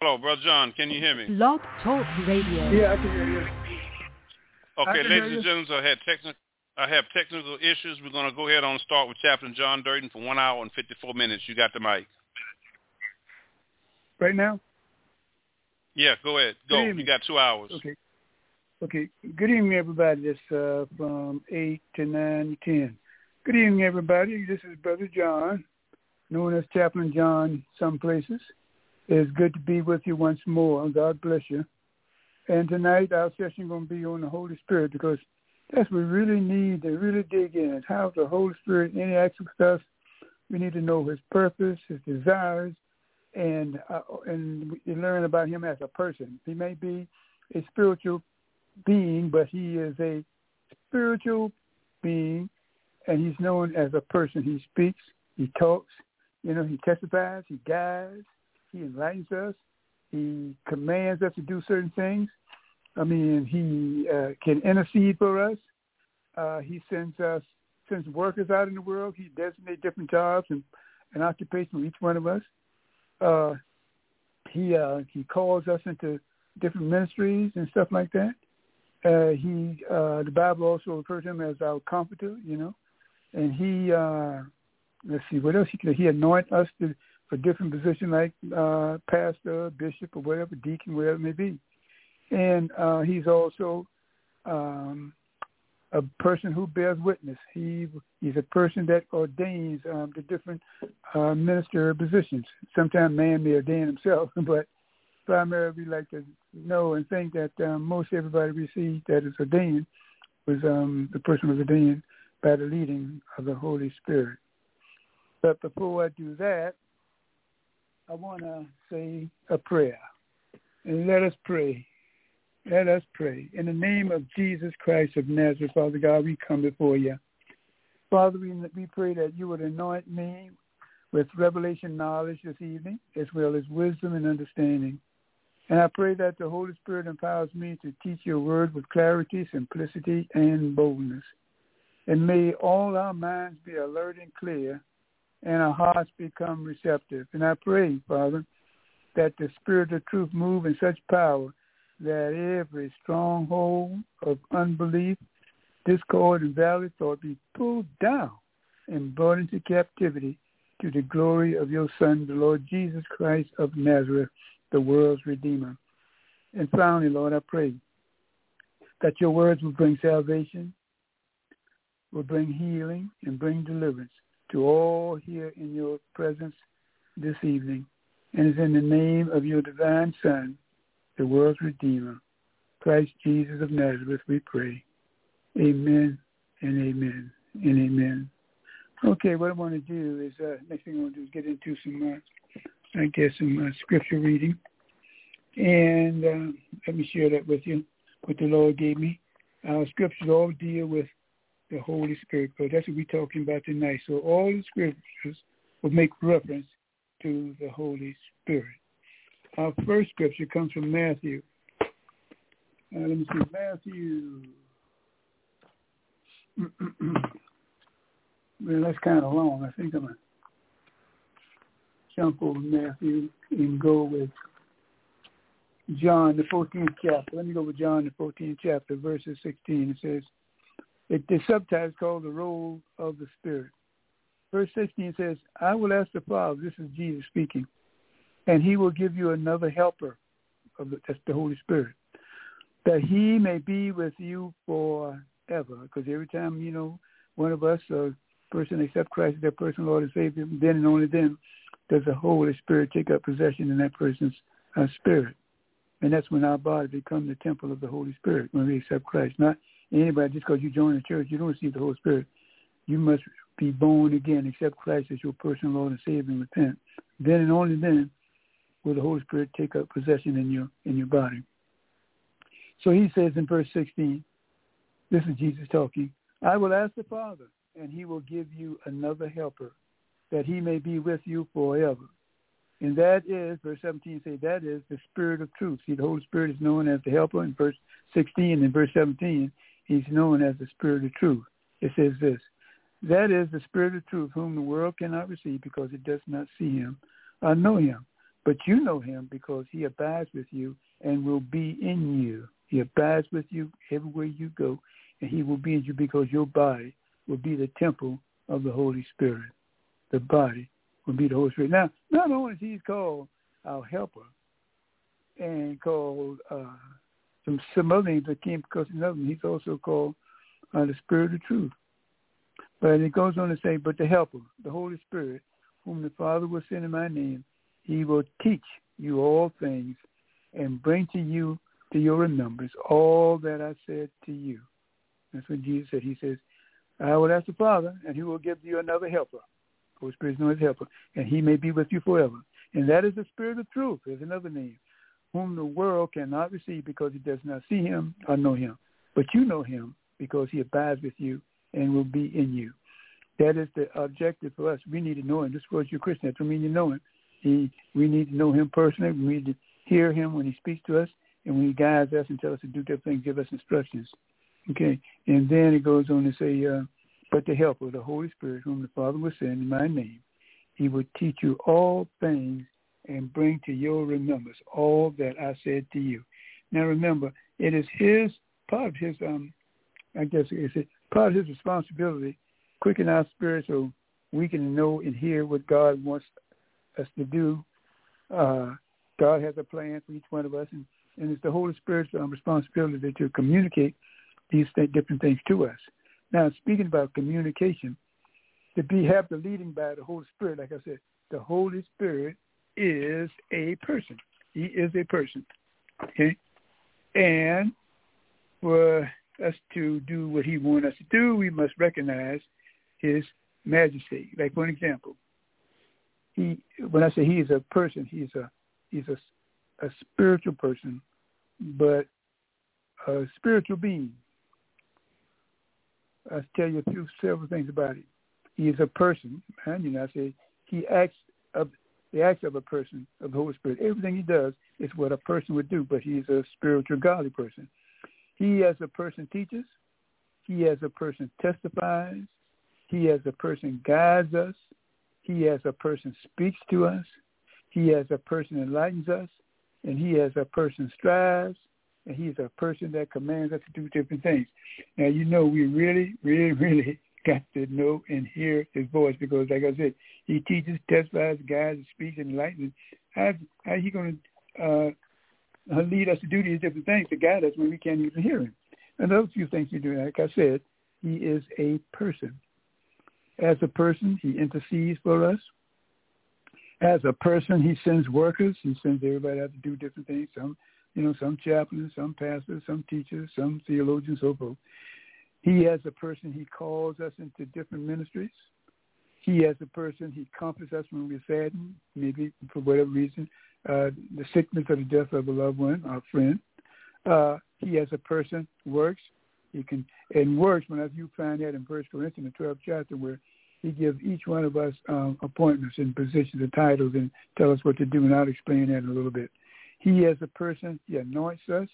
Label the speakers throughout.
Speaker 1: Hello, Brother John. Can you hear me?
Speaker 2: Blog Talk Radio.
Speaker 3: Yeah, I can hear you.
Speaker 1: Okay, ladies and gentlemen, I have technical issues. We're going to go ahead and start with Chaplain John Durden for 1 hour and 54 minutes. You got the mic.
Speaker 3: Right now?
Speaker 1: Yeah, go ahead. Go. You got 2 hours.
Speaker 3: Okay. Good evening, everybody. This from 8 to 9 to 10. Good evening, everybody. This is Brother John, known as Chaplain John some places. It's good to be with you once more. God bless you. And tonight our session is going to be on the Holy Spirit, because that's what we really need to really dig in. How the Holy Spirit interacts with us. We need to know his purpose, his desires, and we learn about him as a person. He may be a spiritual being, but he is a spiritual being, and he's known as a person. He speaks, he talks, he testifies, he guides, he enlightens us, he commands us to do certain things. I mean, he can intercede for us. He sends workers out in the world. He designates different jobs and occupations for each one of us. He calls us into different ministries and stuff like that. The Bible also refers to him as our comforter, and he, let's see, what else he anoints us for different positions like pastor, bishop, or whatever, deacon, whatever it may be. And he's also a person who bears witness. He's a person that ordains the different ministerial positions. Sometimes man may ordain himself, but primarily we like to know and think that most everybody we see that is ordained was the person was ordained by the leading of the Holy Spirit. But before I do that, I want to say a prayer. And let us pray. Let us pray. In the name of Jesus Christ of Nazareth, Father God, we come before you. Father, we pray that you would anoint me with revelation knowledge this evening, as well as wisdom and understanding. And I pray that the Holy Spirit empowers me to teach your word with clarity, simplicity, and boldness. And may all our minds be alert and clear, and our hearts become receptive. And I pray, Father, that the Spirit of truth move in such power that every stronghold of unbelief, discord, and valley thought be pulled down and brought into captivity to the glory of your Son, the Lord Jesus Christ of Nazareth, the world's Redeemer. And finally, Lord, I pray that your words will bring salvation, will bring healing, and bring deliverance to all here in your presence this evening. And it's in the name of your divine Son, the world's Redeemer, Christ Jesus of Nazareth, we pray. Amen and amen and amen. Okay, what I want to do is, next thing I want to do is get into some scripture reading. And let me share that with you, what the Lord gave me. Our scriptures all deal with the Holy Spirit, because that's what we're talking about tonight. So all the scriptures will make reference to the Holy Spirit. Our first scripture comes from Matthew. Let me see, Matthew. Well, that's kind of long. I think I'm going to jump over Matthew and go with John, the 14th chapter. Let me go with John, the 14th chapter, verses 16. It says, the subtitle is called The Role of the Spirit. Verse 16 says, I will ask the Father, this is Jesus speaking, and he will give you another helper, that's the Holy Spirit, that he may be with you forever. Because every time, one of us, a person accept Christ as their personal Lord and Savior, then and only then does the Holy Spirit take up possession in that person's spirit. And that's when our body becomes the temple of the Holy Spirit, when we accept Christ. Not anybody, just because you join the church, you don't receive the Holy Spirit. You must be born again, accept Christ as your personal Lord and Savior, and repent. Then and only then will the Holy Spirit take up possession in your body. So he says in verse 16, this is Jesus talking, I will ask the Father, and he will give you another helper, that he may be with you forever. And that is, verse 17 say, that is the Spirit of truth. See, the Holy Spirit is known as the helper in verse 16. And verse 17, he's known as the Spirit of truth. It says this, that is the Spirit of truth, whom the world cannot receive because it does not see him or know him. But you know him because he abides with you and will be in you. He abides with you everywhere you go, and he will be in you because your body will be the temple of the Holy Spirit. The body will be the Holy Spirit. Now, not only is he called our helper and called some other names that came because of another, he's also called the Spirit of Truth. But it goes on to say, but the helper, the Holy Spirit, whom the Father will send in my name, he will teach you all things and bring to you to your remembrance all that I said to you. That's what Jesus said. He says, I will ask the Father, and he will give you another helper. Holy Spirit is known as helper, and he may be with you forever. And that is the Spirit of truth. There's another name, whom the world cannot receive because it does not see him or know him. But you know him because he abides with you and will be in you. That is the objective for us. We need to know him. Just because you're Christian, that doesn't mean you know him. We need to know him personally. We need to hear him when he speaks to us and when he guides us and tells us to do different things, give us instructions. Okay, and then it goes on to say, but the helper, the Holy Spirit, whom the Father will send in my name, he will teach you all things and bring to your remembrance all that I said to you. Now remember, it is his part of his, I guess it's part of his responsibility, quicken our spirit so we can know and hear what God wants us to do. God has a plan for each one of us, and it's the Holy Spirit's responsibility to communicate these different things to us. Now, speaking about communication, have the leading by the Holy Spirit, like I said, the Holy Spirit is a person. He is a person, okay? And for us to do what he wants us to do, we must recognize his majesty. Like, for an example, when I say he is a person, he's a spiritual person, but a spiritual being. I'll tell you several things about it. He is a person, and I say he acts of a person, of the Holy Spirit. Everything he does is what a person would do, but he's a spiritual, godly person. He as a person teaches. He as a person testifies. He as a person guides us. He as a person speaks to us. He as a person enlightens us. And he as a person strives. And he's a person that commands us to do different things. Now, we really, really, really got to know and hear his voice because, like I said, he teaches, testifies, guides, speaks, and enlightens. How is he going to lead us to do these different things to guide us when we can't even hear him? And those few things he does, like I said, he is a person. As a person, he intercedes for us. As a person, he sends workers. He sends everybody out to do different things. Some chaplains, some pastors, some teachers, some theologians, so forth. He as a person, he calls us into different ministries. He as a person, he comforts us when we're saddened, maybe for whatever reason, the sickness or the death of a loved one, our friend. He as a person works. He can, and works, whenever you find that in 1 Corinthians, the 12th chapter, where he gives each one of us appointments and positions and titles and tell us what to do, and I'll explain that in a little bit. He as a person, he anoints us.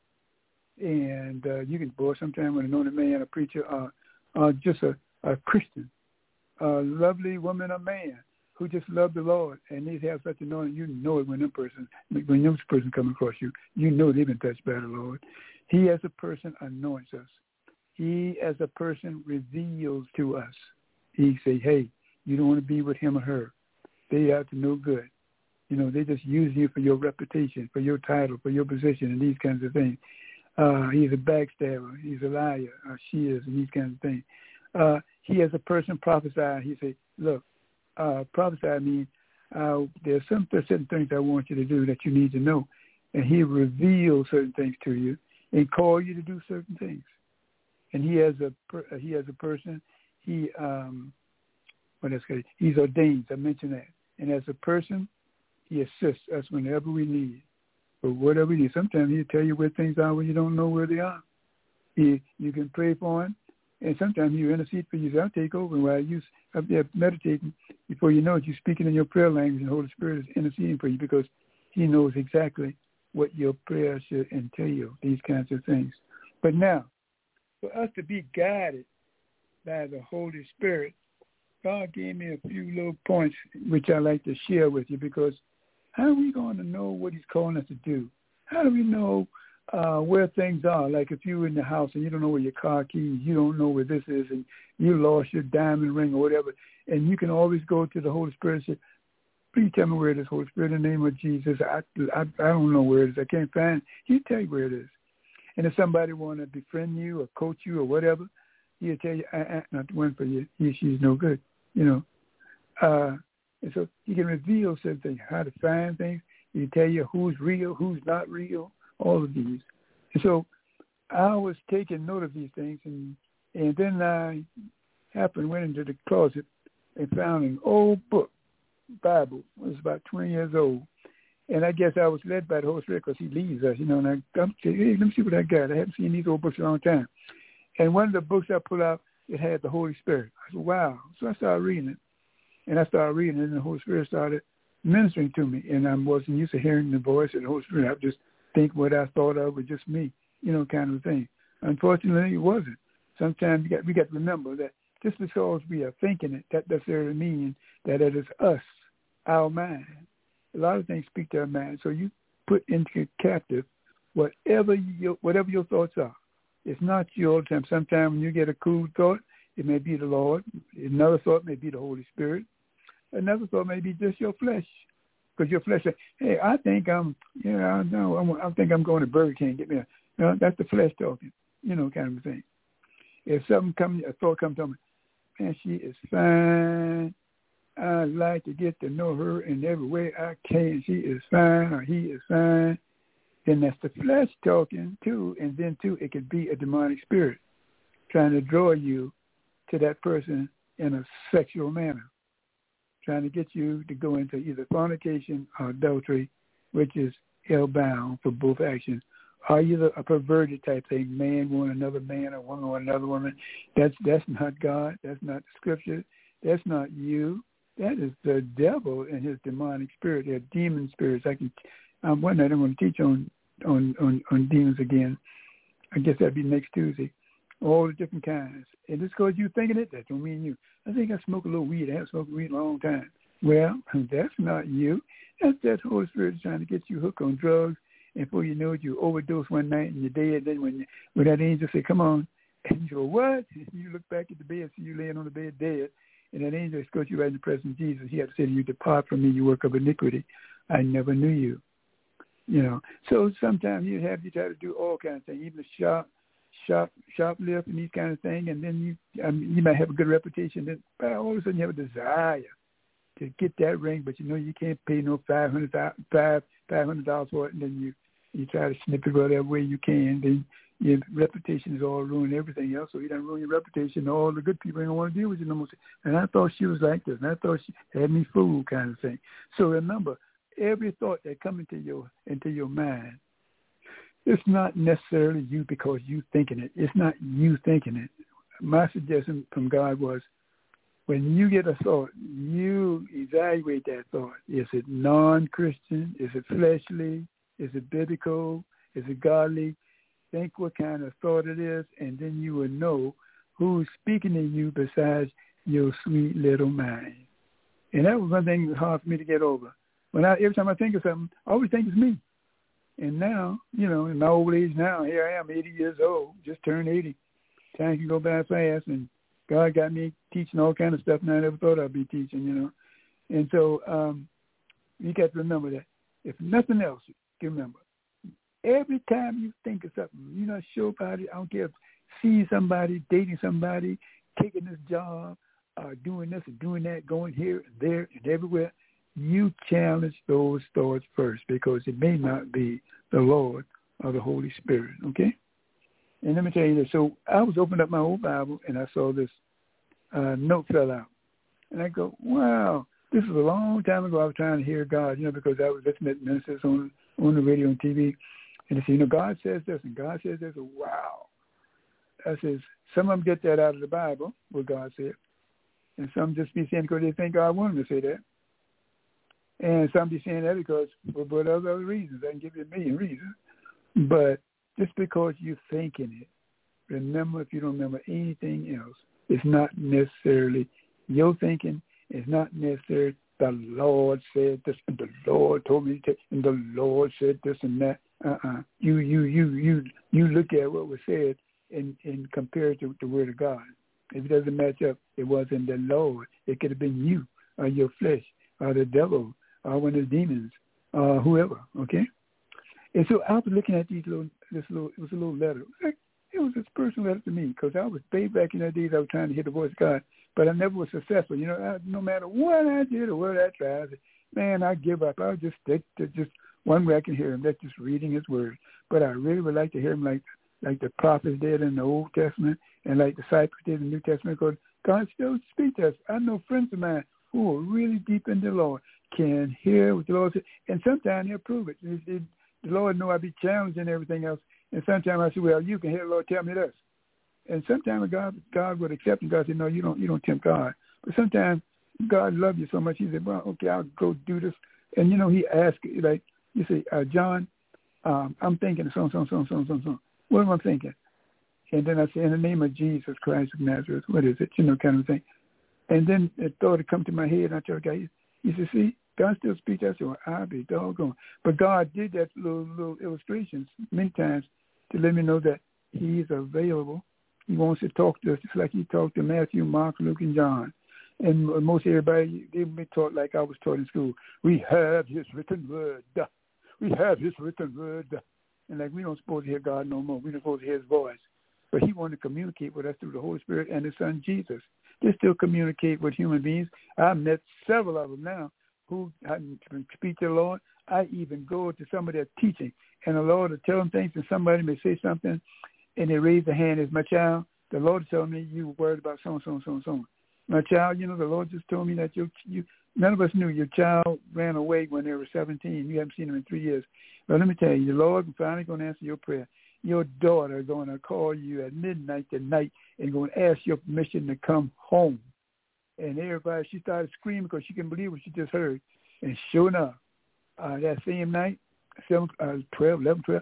Speaker 3: And you can, sometimes when anoint a man, a preacher, just a Christian, a lovely woman or man who just love the Lord, and they have such anointing, you know it when this person come across you, you know they've been touched by the Lord. He as a person anoints us. He as a person reveals to us. He say, hey, you don't want to be with him or her. They out to no good. They just use you for your reputation, for your title, for your position, and these kinds of things. He's a backstabber. He's a liar. She is, and these kinds of things. He as a person prophesied. He say, look, prophesy means there's certain things I want you to do that you need to know. And he reveals certain things to you and call you to do certain things. And he as a person, he's ordained. I mentioned that. And as a person, he assists us whenever we need. But whatever we need. Sometimes he'll tell you where things are when you don't know where they are. You can pray for him, and sometimes he'll intercede for you. I'll take over while you're up there meditating. Before you know it, you're speaking in your prayer language, and the Holy Spirit is interceding for you because he knows exactly what your prayer should entail, these kinds of things. But now, for us to be guided by the Holy Spirit, God gave me a few little points which I like to share with you because how are we going to know what he's calling us to do? How do we know where things are? Like if you're in the house and you don't know where your car keys, you don't know where this is, and you lost your diamond ring or whatever, and you can always go to the Holy Spirit and say, please tell me where it is, Holy Spirit, in the name of Jesus. I don't know where it is. I can't find it. He'll tell you where it is. And if somebody want to befriend you or coach you or whatever, he'll tell you, not the one for you. She's no good, you know. And so he can reveal certain things, how to find things. He can tell you who's real, who's not real, all of these. And so I was taking note of these things, and then I went into the closet and found an old book, Bible. It was about 20 years old. And I guess I was led by the Holy Spirit because he leads us, you know, and I'm saying, hey, let me see what I got. I haven't seen these old books in a long time. And one of the books I pulled out, it had the Holy Spirit. I said, wow. So I started reading it. And I started reading it, and the Holy Spirit started ministering to me. And I wasn't used to hearing the voice of the Holy Spirit. I would just think what I thought of was just me, you know, kind of thing. Unfortunately, it wasn't. Sometimes we got to remember that just because we are thinking it, that doesn't necessarily mean that it is us, our mind. A lot of things speak to our mind. So you put into captive whatever your thoughts are. It's not you all the time. Sometimes when you get a cool thought, it may be the Lord. Another thought may be the Holy Spirit. Another thought may be just your flesh. Because your flesh says, hey, I think I think I'm going to Burger King. Get me that's the flesh talking, you know, kind of thing. If a thought comes to me, man, she is fine. I'd like to get to know her in every way I can. She is fine or he is fine. Then that's the flesh talking too. And then too, it could be a demonic spirit trying to draw you to that person in a sexual manner, trying to get you to go into either fornication or adultery, which is hell-bound for both actions, or either a perverted type thing, man want another man or woman want another woman. That's not God. That's not the Scripture. That's not you. That is the devil and his demonic spirit. They're demon spirits. One night I'm going to teach on demons again. I guess that'd be next Tuesday. All the different kinds. And just because you thinking it, that don't mean you. I think I smoke a little weed. I haven't smoked weed in a long time. Well, that's not you. That's that Holy Spirit trying to get you hooked on drugs. And before you know it, you overdose one night and you're dead. Then when that angel say, come on, and you go, what? And you look back at the bed, see you laying on the bed dead. And that angel escorts you right in the presence of Jesus. He had to say to you, depart from me, you work of iniquity. I never knew you. You know. So sometimes you try to do all kinds of things, even the shoplift and these kind of things, and then you might have a good reputation. Then all of a sudden you have a desire to get that ring, but you know you can't pay no $500 for it, and then you try to snip it whatever way you can. Then your reputation is all ruined, everything else. So you don't ruin your reputation. All the good people ain't gonna want to deal with you no more. And I thought she was like this, and I thought she had me fooled, kind of thing. So remember, every thought that comes into your mind, it's not necessarily you because you thinking it. It's not you thinking it. My suggestion from God was, when you get a thought, you evaluate that thought. Is it non-Christian? Is it fleshly? Is it biblical? Is it godly? Think what kind of thought it is, and then you will know who's speaking to you besides your sweet little mind. And that was one thing that was hard for me to get over. Every time I think of something, I always think it's me. And now, you know, in my old age now, here I am, 80 years old, just turned 80. Time can go by fast, and God got me teaching all kind of stuff now I never thought I'd be teaching, you know. And so you got to remember that. If nothing else, you remember, every time you think of something, you're not sure about it, I don't care if seeing somebody, dating somebody, taking this job, doing this and doing that, going here and there and everywhere, you challenge those thoughts first, because it may not be the Lord or the Holy Spirit, okay? And let me tell you this. So I was opening up my old Bible, and I saw this note fell out. And I go, wow, this was a long time ago. I was trying to hear God, you know, because I was listening to ministers on the radio and TV. And they say, you know, God says this, and God says this. Wow. I says, some of them get that out of the Bible, what God said. And some just be saying because they think God wanted them to say that. And some be saying that because for other reasons. I can give you a million reasons. But just because you're thinking it, remember, if you don't remember anything else, it's not necessarily your thinking. It's not necessarily the Lord said this, and the Lord told me to, and the Lord said this and that. You look at what was said and compare it to the Word of God. If it doesn't match up, it wasn't the Lord. It could have been you or your flesh or the devil or one of the demons or whoever, okay? And so I was looking at it was a little letter. It was this personal letter to me because I was way back in the days I was trying to hear the voice of God, but I never was successful. You know, no matter what I did or what I tried, man, I give up. I would just stick to just one way I can hear him. That's just reading his word. But I really would like to hear him like the prophets did in the Old Testament and like the disciples did in the New Testament, because God still speaks to us. I know friends of mine who are really deep in the Lord can hear what the Lord says, and sometimes they'll prove it. The Lord know I be challenged and everything else, and sometimes I say, well, you can hear the Lord tell me this. And sometimes God would accept, and God said, no, you don't tempt God. But sometimes God loves you so much, he said, well, okay, I'll go do this. And, you know, he asked, like, you say, John, I'm thinking so. What am I thinking? And then I say, in the name of Jesus Christ of Nazareth, what is it? You know, kind of thing. And then it thought it come to my head, and I told God, he said, see, God still speaks. I said, well, I'll be doggone. But God did that little illustrations many times to let me know that he's available. He wants to talk to us just like he talked to Matthew, Mark, Luke, and John. And most everybody, they be taught like I was taught in school. We have his written word. We have his written word. And like we don't supposed to hear God no more. We don't supposed to hear his voice. But he wanted to communicate with us through the Holy Spirit and his son Jesus. They still communicate with human beings. I've met several of them now who speak to the Lord. I even go to some of their teaching, and the Lord will tell them things, and somebody may say something, and they raise their hand as my child. The Lord told me you were worried about so. My child, you know, the Lord just told me that you none of us knew your child ran away when they were 17. You haven't seen him in 3 years. But let me tell you, the Lord is finally going to answer your prayer. Your daughter is going to call you at midnight tonight and going to ask your permission to come home. And everybody, she started screaming because she couldn't believe what she just heard. And sure enough, that same night, 11, 12,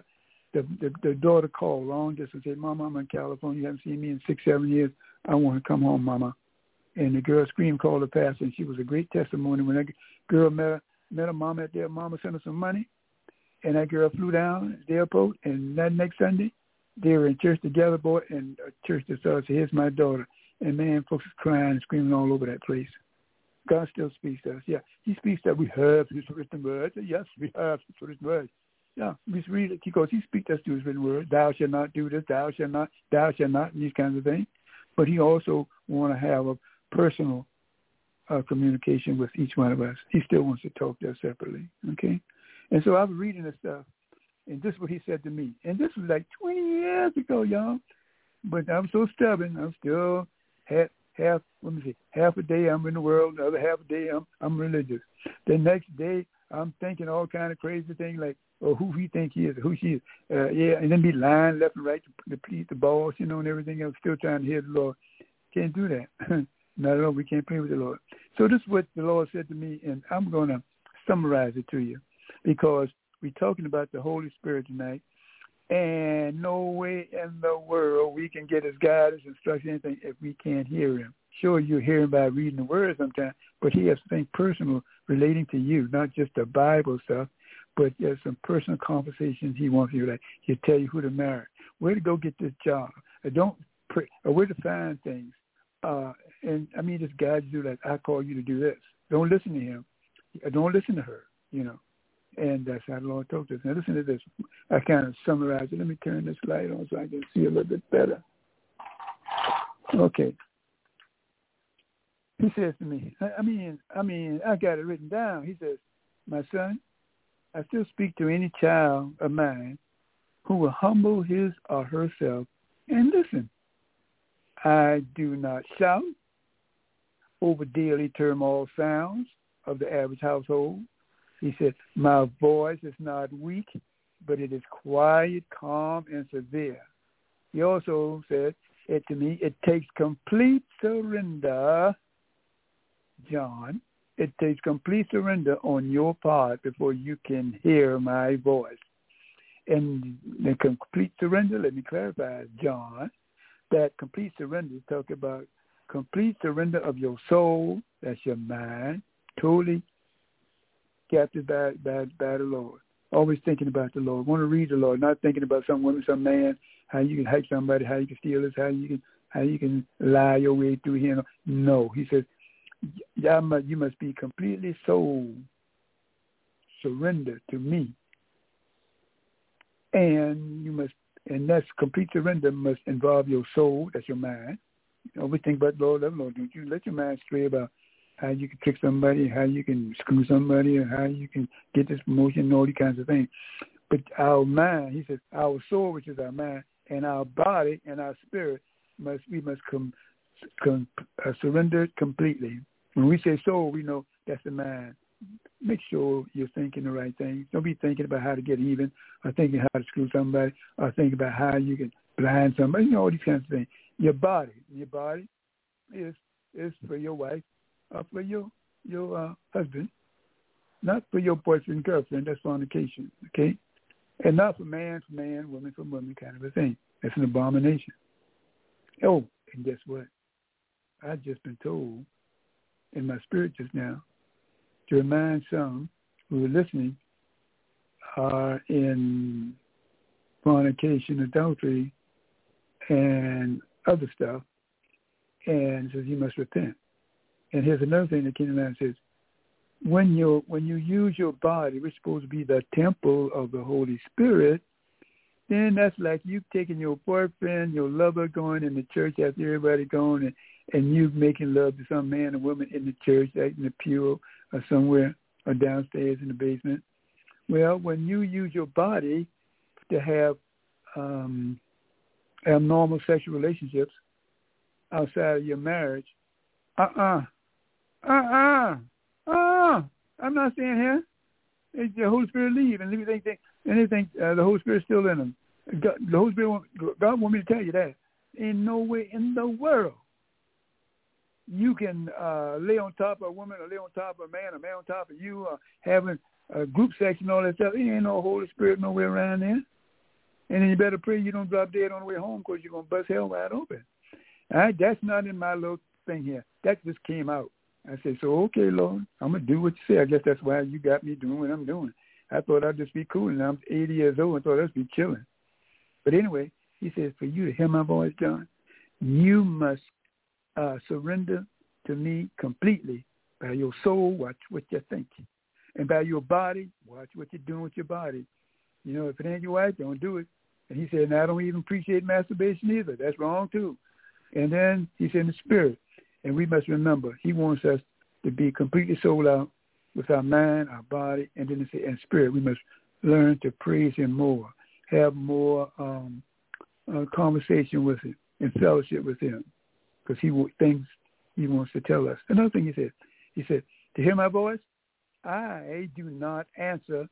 Speaker 3: the daughter called long distance and said, Mama, I'm in California. You haven't seen me in 6, 7 years. I want to come home, Mama. And the girl screamed, called her pastor, and she was a great testimony. When that girl met her mama at their mama sent her some money, and that girl flew down at the airport, and that next Sunday, they were in church together, boy, and a church that started said, here's my daughter. And, man, folks was crying and screaming all over that place. God still speaks to us. Yeah, he speaks that we have his written word. Yes, we have his written word. Yeah, we read it because he speaks to us through his written word. Thou shalt not do this, thou shalt not, and these kinds of things. But he also want to have a personal communication with each one of us. He still wants to talk to us separately, okay? And so I was reading this stuff, and this is what he said to me. And this was like 20 years ago, y'all. But I'm so stubborn. I'm still half a day I'm in the world, the other half a day I'm religious. The next day I'm thinking all kind of crazy things like, oh, who he think he is, who she is. And then be lying left and right to please the boss, you know, and everything else, still trying to hear the Lord. Can't do that. Not at all. We can't pray with the Lord. So this is what the Lord said to me, and I'm going to summarize it to you because we're talking about the Holy Spirit tonight, and no way in the world we can get his guidance, instruction, anything if we can't hear him. Sure, you hear him by reading the word sometimes, but he has something personal relating to you, not just the Bible stuff, but there's some personal conversations he wants you to, like, he'll tell you who to marry, where to go get this job, or where to find things. And I mean, this guide you like, I call you to do this. Don't listen to him. Don't listen to her, you know. And that's how the Lord talked to us. Now listen to this. I kind of summarized it. Let me turn this light on so I can see a little bit better. Okay. He says to me, I mean, I got it written down. He says, my son, I still speak to any child of mine who will humble his or herself and listen. I do not shout over daily turmoil sounds of the average household. He said, my voice is not weak, but it is quiet, calm, and severe. He also said to me, it takes complete surrender, John. It takes complete surrender on your part before you can hear my voice. And the complete surrender, let me clarify, John, that complete surrender is talking about complete surrender of your soul, that's your mind, totally captive by the Lord. Always thinking about the Lord. Want to read the Lord, not thinking about some woman, some man, how you can hype somebody, how you can steal this, how you can lie your way through him. No, he says, you must be completely sold, surrender to me. And that's complete surrender must involve your soul, that's your mind. You always think about Lord, don't you let your mind stray about how you can trick somebody, how you can screw somebody, or how you can get this promotion and all these kinds of things. But our mind, he says, our soul, which is our mind, and our body and our spirit, we must surrender completely. When we say soul, we know that's the mind. Make sure you're thinking the right things. Don't be thinking about how to get even, or thinking how to screw somebody, or thinking about how you can blind somebody, all these kinds of things. Your body is for your wife, for your husband, not for your boyfriend, girlfriend. That's fornication, okay? And not for man, woman for woman kind of a thing. That's an abomination. Oh, and guess what? I've just been told in my spirit just now to remind some who are listening are in fornication, adultery, and other stuff, and says you must repent. And here's another thing that came to mind, says, when you use your body, which is supposed to be the temple of the Holy Spirit, then that's like you taking your boyfriend, your lover, going in the church after everybody going, and you making love to some man or woman in the church, like in the pew or somewhere, or downstairs in the basement. Well, when you use your body to have abnormal sexual relationships outside of your marriage, I'm not saying here. It's the Holy Spirit leave and leave anything. The Holy Spirit's still in them. God want me to tell you that. In no way in the world you can lay on top of a woman or lay on top of a man on top of you, or having a group sex and all that stuff. There ain't no Holy Spirit nowhere around there. And then you better pray you don't drop dead on the way home, because you're going to bust hell wide open. All right? That's not in my little thing here. That just came out. I said, so, okay, Lord, I'm going to do what you say. I guess that's why you got me doing what I'm doing. I thought I'd just be cool, and I'm 80 years old. I thought I'd be chilling. But anyway, he says, for you to hear my voice, John, you must surrender to me completely. By your soul, watch what you're thinking. And by your body, watch what you're doing with your body. You know, if it ain't your wife, don't do it. And he said, and I don't even appreciate masturbation either. That's wrong, too. And then he said, in the spirit. And we must remember, he wants us to be completely sold out with our mind, our body, and then he said, and spirit. We must learn to praise him more, have more conversation with him and fellowship with him, because things he wants to tell us. Another thing he said, to hear my voice, I do not answer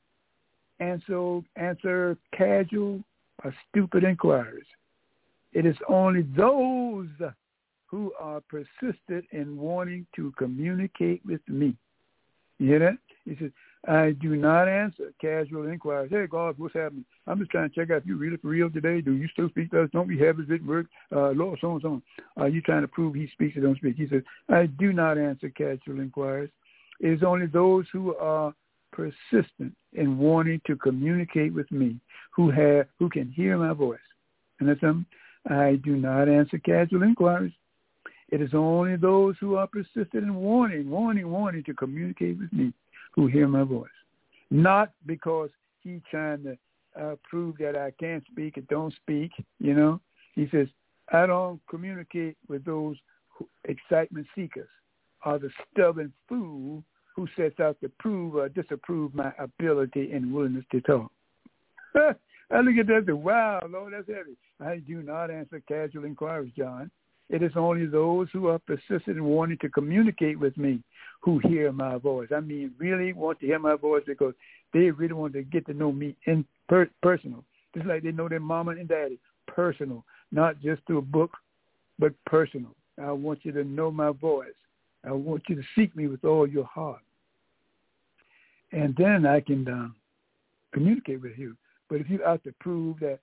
Speaker 3: casual or stupid inquiries. It is only those who are persistent in wanting to communicate with me. You hear that? He says, I do not answer casual inquiries. Hey, God, what's happening? I'm just trying to check out if you're really for real today. Do you still speak to us? Don't we have his written word? Lord, so and so on. Are you trying to prove he speaks or don't speak? He says, I do not answer casual inquiries. It is only those who are persistent in wanting to communicate with me, who can hear my voice. And that's something. I do not answer casual inquiries. It is only those who are persistent in wanting to communicate with me who hear my voice. Not because he's trying to prove that I can't speak or don't speak, you know. He says, I don't communicate with those excitement seekers or the stubborn fool who sets out to prove or disapprove my ability and willingness to talk. I look at that and say, wow, Lord, that's heavy. I do not answer casual inquiries, John. It is only those who are persistent in wanting to communicate with me who hear my voice. I mean, really want to hear my voice because they really want to get to know me in personal, just like they know their mama and daddy, personal, not just through a book, but personal. I want you to know my voice. I want you to seek me with all your heart. And then I can communicate with you. But if you're out to prove that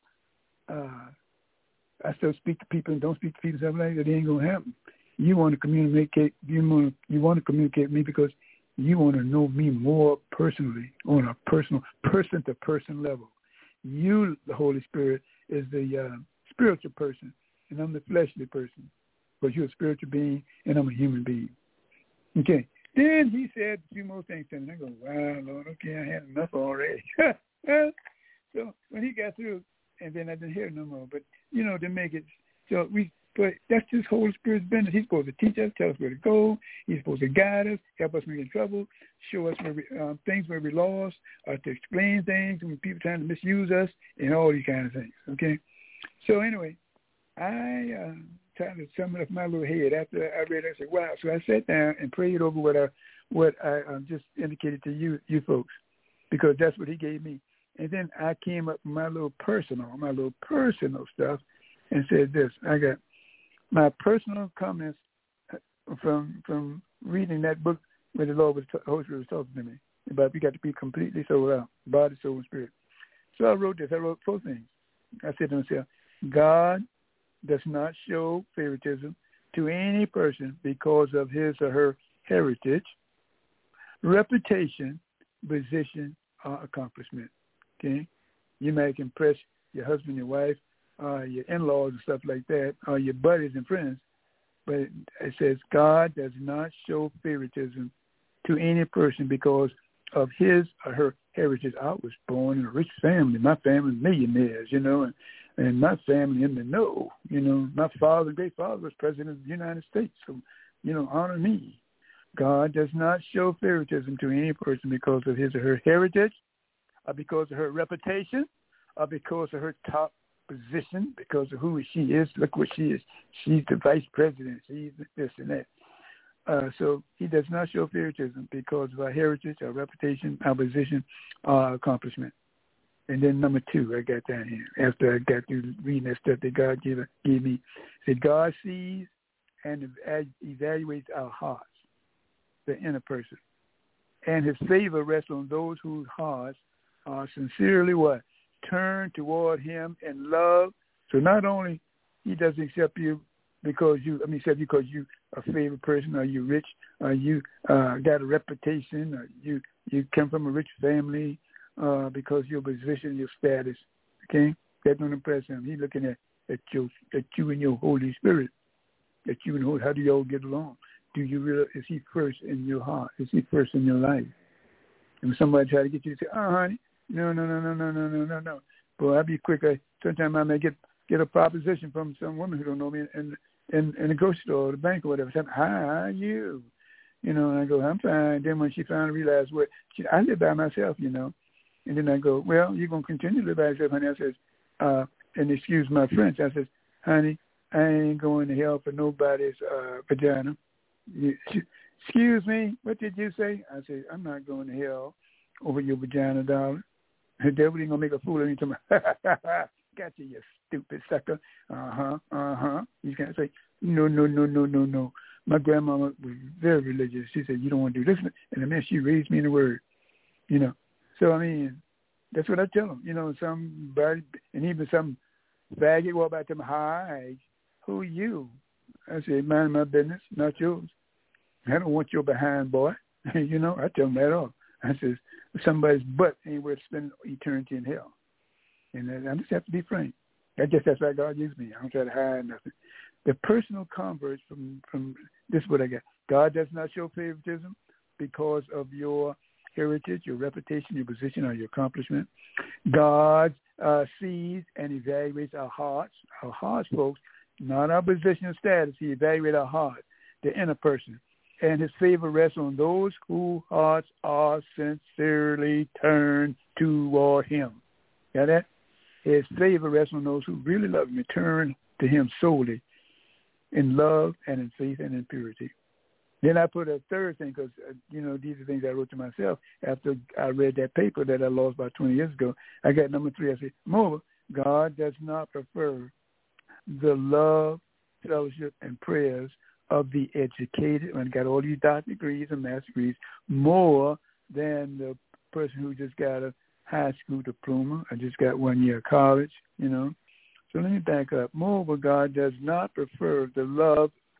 Speaker 3: I still speak to people and don't speak to people, something like that, it ain't gonna happen. You want to communicate. You want to communicate with me because You want to know me more personally, on a personal, person-to-person level. You, the Holy Spirit, is the spiritual person, and I'm the fleshly person. But you're a spiritual being, and I'm a human being. Okay. Then he said a few more things to me. I go, wow, Lord, okay, I had enough already. So when he got through, and then I didn't hear no more. But, to make it, but that's just Holy Spirit's business. He's supposed to teach us, tell us where to go. He's supposed to guide us, help us when we're in trouble, show us things where we lost, to explain things when people trying to misuse us, and all these kind of things, okay? So anyway, I tried to sum it up in my little head. After I read it, I said, wow. So I sat down and prayed over what I just indicated to you folks, because that's what he gave me. And then I came up with my little personal stuff and said this. I got my personal comments from reading that book where the Holy Spirit was talking to me about we got to be completely sold out, body, soul, and spirit. So I wrote this. I wrote 4 things. I said to myself, God does not show favoritism to any person because of his or her heritage, reputation, position, or accomplishment. Okay, you might impress your husband, your wife, your in-laws and stuff like that, or your buddies and friends, but it says God does not show favoritism to any person because of his or her heritage. I was born in a rich family. My family millionaires, and my family in the know. My father and great father was president of the United States, so honor me. God does not show favoritism to any person because of his or her heritage, or because of her reputation, or because of her top position, because of who she is. Look what she is. She's the vice president. She's this and that. So he does not show favoritism because of our heritage, our reputation, our position, our accomplishment. And then number 2, I got down here. After I got through reading that stuff that God gave me, said God sees and evaluates our hearts, the inner person. And his favor rests on those whose hearts are sincerely what? Turn toward him in love. So not only he doesn't accept you because you a favorite person, or you rich, or you got a reputation, or you come from a rich family, because your position, your status, okay? That don't impress him. He's looking at you and your Holy Spirit. At you and how do y'all get along? Do you really? Is he first in your heart? Is he first in your life? And when somebody try to get you to say, honey, no. Boy, I'd be quick. Sometimes I may get a proposition from some woman who don't know me in the grocery store or the bank or whatever. Say, how are you? And I go, I'm fine. Then when she finally realized I live by myself, And then I go, well, you're going to continue to live by yourself, honey. I says, and excuse my French, I says, honey, I ain't going to hell for nobody's vagina. Excuse me, what did you say? I said, I'm not going to hell over your vagina, darling. The devil ain't going to make a fool of me. Got you stupid sucker. He's going to say, no. My grandmama was very religious. She said, you don't want to do this. And then she raised me in the word, So, I mean, that's what I tell them. Somebody, and even some faggot walk back to them, hi, who you? I say, mind my business, not yours. I don't want your behind, boy. I tell them that off. I says, somebody's butt ain't worth spending eternity in hell. And I just have to be frank. I guess that's why God used me. I don't try to hide nothing. The personal converts from this is what I got. God does not show favoritism because of your heritage, your reputation, your position, or your accomplishment. God sees and evaluates our hearts. Our hearts, folks, not our position and status. He evaluates our heart, the inner person. And his favor rests on those whose hearts are sincerely turned toward him. Got that? His favor rests on those who really love him and turn to him solely in love and in faith and in purity. Then I put a third thing because, these are things I wrote to myself after I read that paper that I lost about 20 years ago. I got number 3. I said, moreover, God does not prefer the love, fellowship, and prayers of the educated, and got all these doctorate degrees and master's degrees, more than the person who just got a high school diploma or just got 1 year of college, So let me back up. Moreover, God does not prefer the love,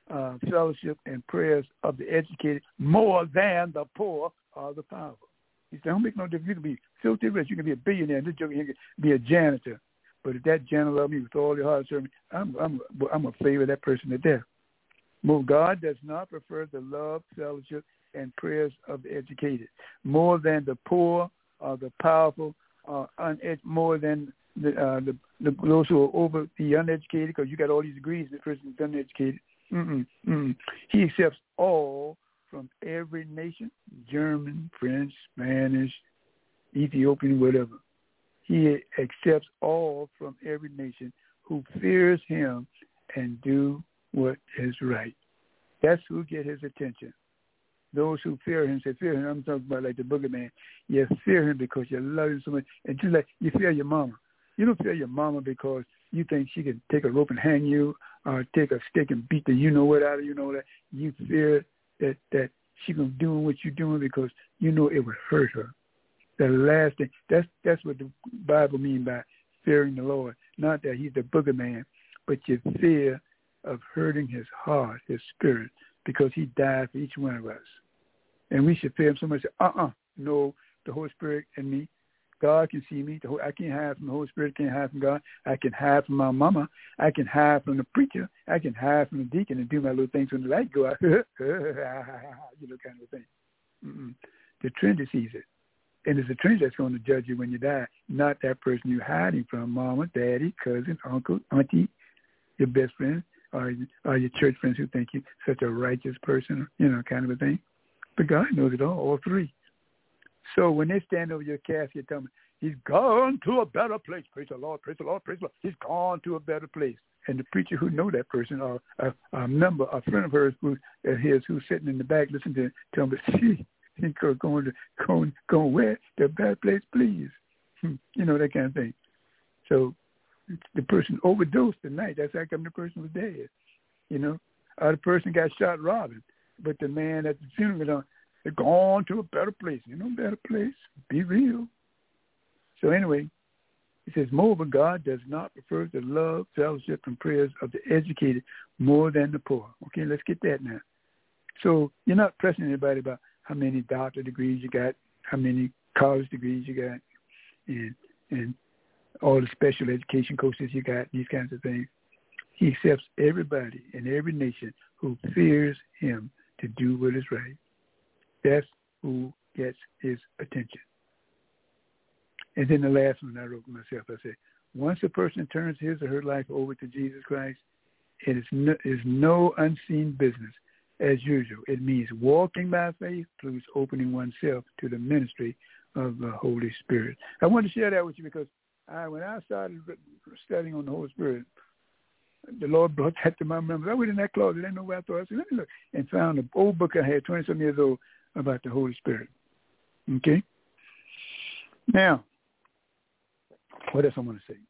Speaker 3: fellowship and prayers of the educated more than the poor or the powerful. He said, don't make no difference. You can be filthy rich. You can be a billionaire. This joker can be a janitor. But if that janitor loves me with all your heart, serve me, I'm going to favor that person to death. More, God does not prefer the love, fellowship, and prayers of the educated more than the poor or the powerful, more than those who are over the uneducated, because you got all these degrees, the person is uneducated. He accepts all from every nation, German, French, Spanish, Ethiopian, whatever. He accepts all from every nation who fears him and do what is right. That's who get his attention. Those who fear him, say fear him. I'm talking about like the boogeyman. You fear him because you love him so much. And just like you fear your mama. You don't fear your mama because you think she can take a rope and hang you or take a stick and beat the you-know-what out of you-know that. You fear that she gonna do what you're doing because you know it would hurt her. The last thing, that's what the Bible means by fearing the Lord. Not that he's the boogeyman, but your fear of hurting his heart, his spirit, because he died for each one of us. And we should fear him so much. No, the Holy Spirit and me, God can see me. I can't hide from the Holy Spirit. I can't hide from God. I can hide from my mama. I can hide from the preacher. I can hide from the deacon and do my little things when the light go out. You know, kind of thing. The Trinity sees it. And it's the Trinity that's going to judge you when you die, not that person you're hiding from, mama, daddy, cousin, uncle, auntie, your best friend, or your church friends who think you're such a righteous person, you know, kind of a thing. But God knows it all three. So when they stand over your casket, tell me, he's gone to a better place. Praise the Lord, praise the Lord, praise the Lord. He's gone to a better place. And the preacher who know that person, or a member, a friend of hers who's sitting in the back listening to him, tell me, he's going where? To a better place, please. You know, that kind of thing. So the person overdosed tonight. That's how come the person was dead. You know, or the person got shot robbing. But the man at the funeral, they're gone to a better place. You know, better place. Be real. So anyway, he says, moreover, God does not prefer the love, fellowship, and prayers of the educated more than the poor. Okay, let's get that now. So you're not pressing anybody about how many doctorate degrees you got, how many college degrees you got, and all the special education courses you got, these kinds of things. He accepts everybody in every nation who fears him to do what is right. That's who gets his attention. And then the last one I wrote myself, I said, once a person turns his or her life over to Jesus Christ, it is no unseen business. As usual, it means walking by faith plus opening oneself to the ministry of the Holy Spirit. I wanted to share that with you because when I started studying on the Holy Spirit, the Lord brought that to my memory. I went in that closet, I didn't know where I thought. I said, let me look, and found an old book I had, 20-some years old, about the Holy Spirit. Okay? Now, what else I want to say?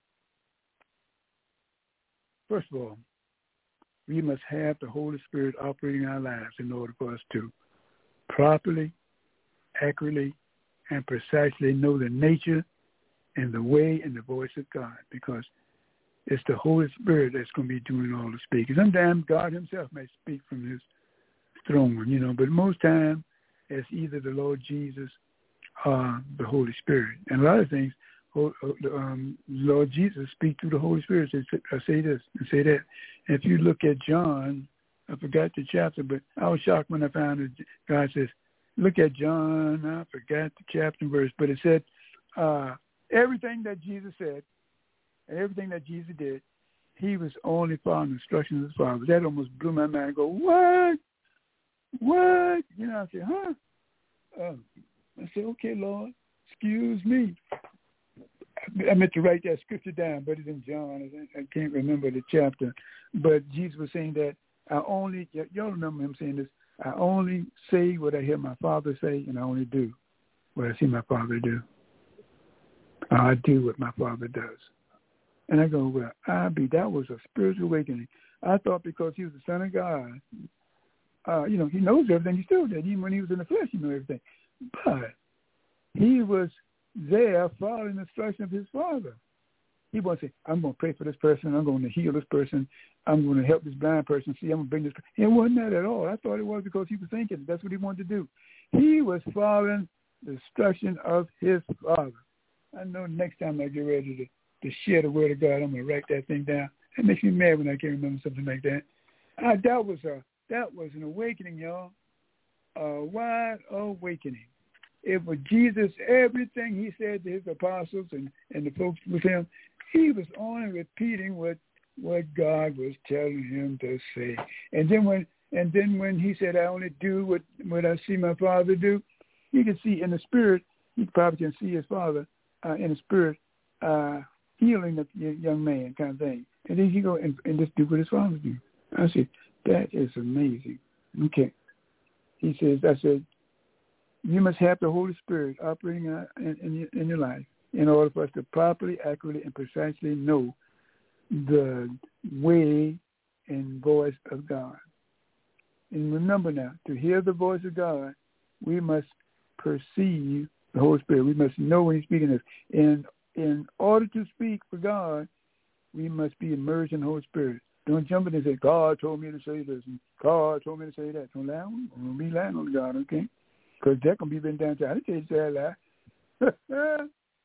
Speaker 3: First of all, we must have the Holy Spirit operating in our lives in order for us to properly, accurately, and precisely know the nature and the way and the voice of God, because it's the Holy Spirit that's going to be doing all the speaking. Sometimes God himself may speak from his throne, you know, but most time it's either the Lord Jesus or the Holy Spirit. And a lot of things, Lord Jesus speak through the Holy Spirit. Say this and say that. And if you look at John, I forgot the chapter, but I was shocked when I found that God says, look at John, I forgot the chapter and verse, but it said everything that Jesus said and everything that Jesus did, he was only following the instructions of his Father. That almost blew my mind. I go, what? What? You know, I said, huh? I said, okay, Lord, excuse me. I meant to write that scripture down, but it's in John. I can't remember the chapter. But Jesus was saying that y'all remember him saying this, I only say what I hear my Father say, and I only do what I see my Father do. I do what my Father does. And I go, well, that was a spiritual awakening. I thought because he was the Son of God, you know, he knows everything. He still did. Even when he was in the flesh, he knew everything. But he was there following the instruction of his Father. He wants to say, I'm going to pray for this person. I'm going to heal this person. I'm going to help this blind person see. I'm going to bring this. It wasn't that at all. I thought it was because he was thinking that's what he wanted to do. He was following the instruction of his Father. I know next time I get ready to share the word of God, I'm going to write that thing down. It makes me mad when I can't remember something like that. That was an awakening, y'all. A wide awakening. It was Jesus, everything he said to his apostles and the folks with him, he was only repeating what God was telling him to say. And then when he said, I only do what I see my Father do, he could see in the spirit, he probably can see his Father in the spirit healing the young man kind of thing. And then he go and just do what his Father do. I said, that is amazing. Okay. He says, I said, you must have the Holy Spirit operating in your life in order for us to properly, accurately, and precisely know the way and voice of God. And remember now, to hear the voice of God, we must perceive the Holy Spirit. We must know when he's speaking this. And in order to speak for God, we must be immersed in the Holy Spirit. Don't jump in and say, God told me to say this, and God told me to say that. Don't lie on him. Don't be lying on God, okay? Because that can be written down to, I didn't tell you to say a lie.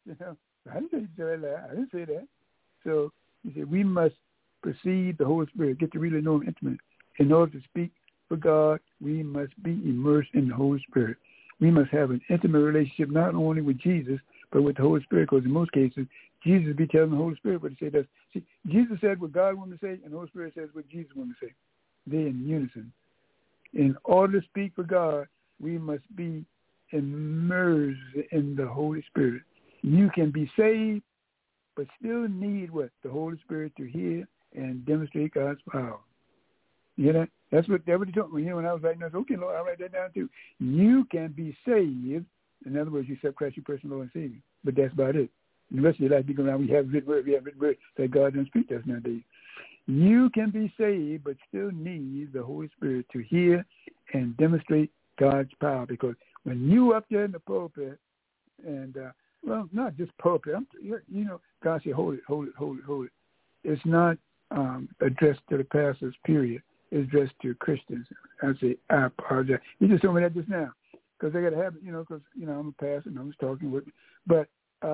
Speaker 3: I didn't tell you to say a lie. I didn't say that. So he said, we must perceive the Holy Spirit, get to really know him intimately. In order to speak for God, we must be immersed in the Holy Spirit. We must have an intimate relationship not only with Jesus, but with the Holy Spirit, because in most cases, Jesus be telling the Holy Spirit what to say. See, Jesus said what God wanted to say, and the Holy Spirit says what Jesus wanted to say. They're in unison. In order to speak for God, we must be immersed in the Holy Spirit. You can be saved, but still need what? The Holy Spirit to hear and demonstrate God's power. You know, that's what he told me. You know, when I was writing, I said, okay, Lord, I'll write that down too. You can be saved. In other words, you accept Christ, your personal Lord and Savior. But that's about it. The rest of your life, you go around, we have written word that God doesn't speak to us nowadays. You can be saved, but still need the Holy Spirit to hear and demonstrate God's power. Because when you up there in the pulpit, and, well, not just pulpit, you know, God said, hold it. It's not addressed to the pastors, period. It's addressed to Christians. I say, I apologize. You just told me that just now. Because they got to have it, you know, because, you know, I'm a pastor and I'm just talking with, but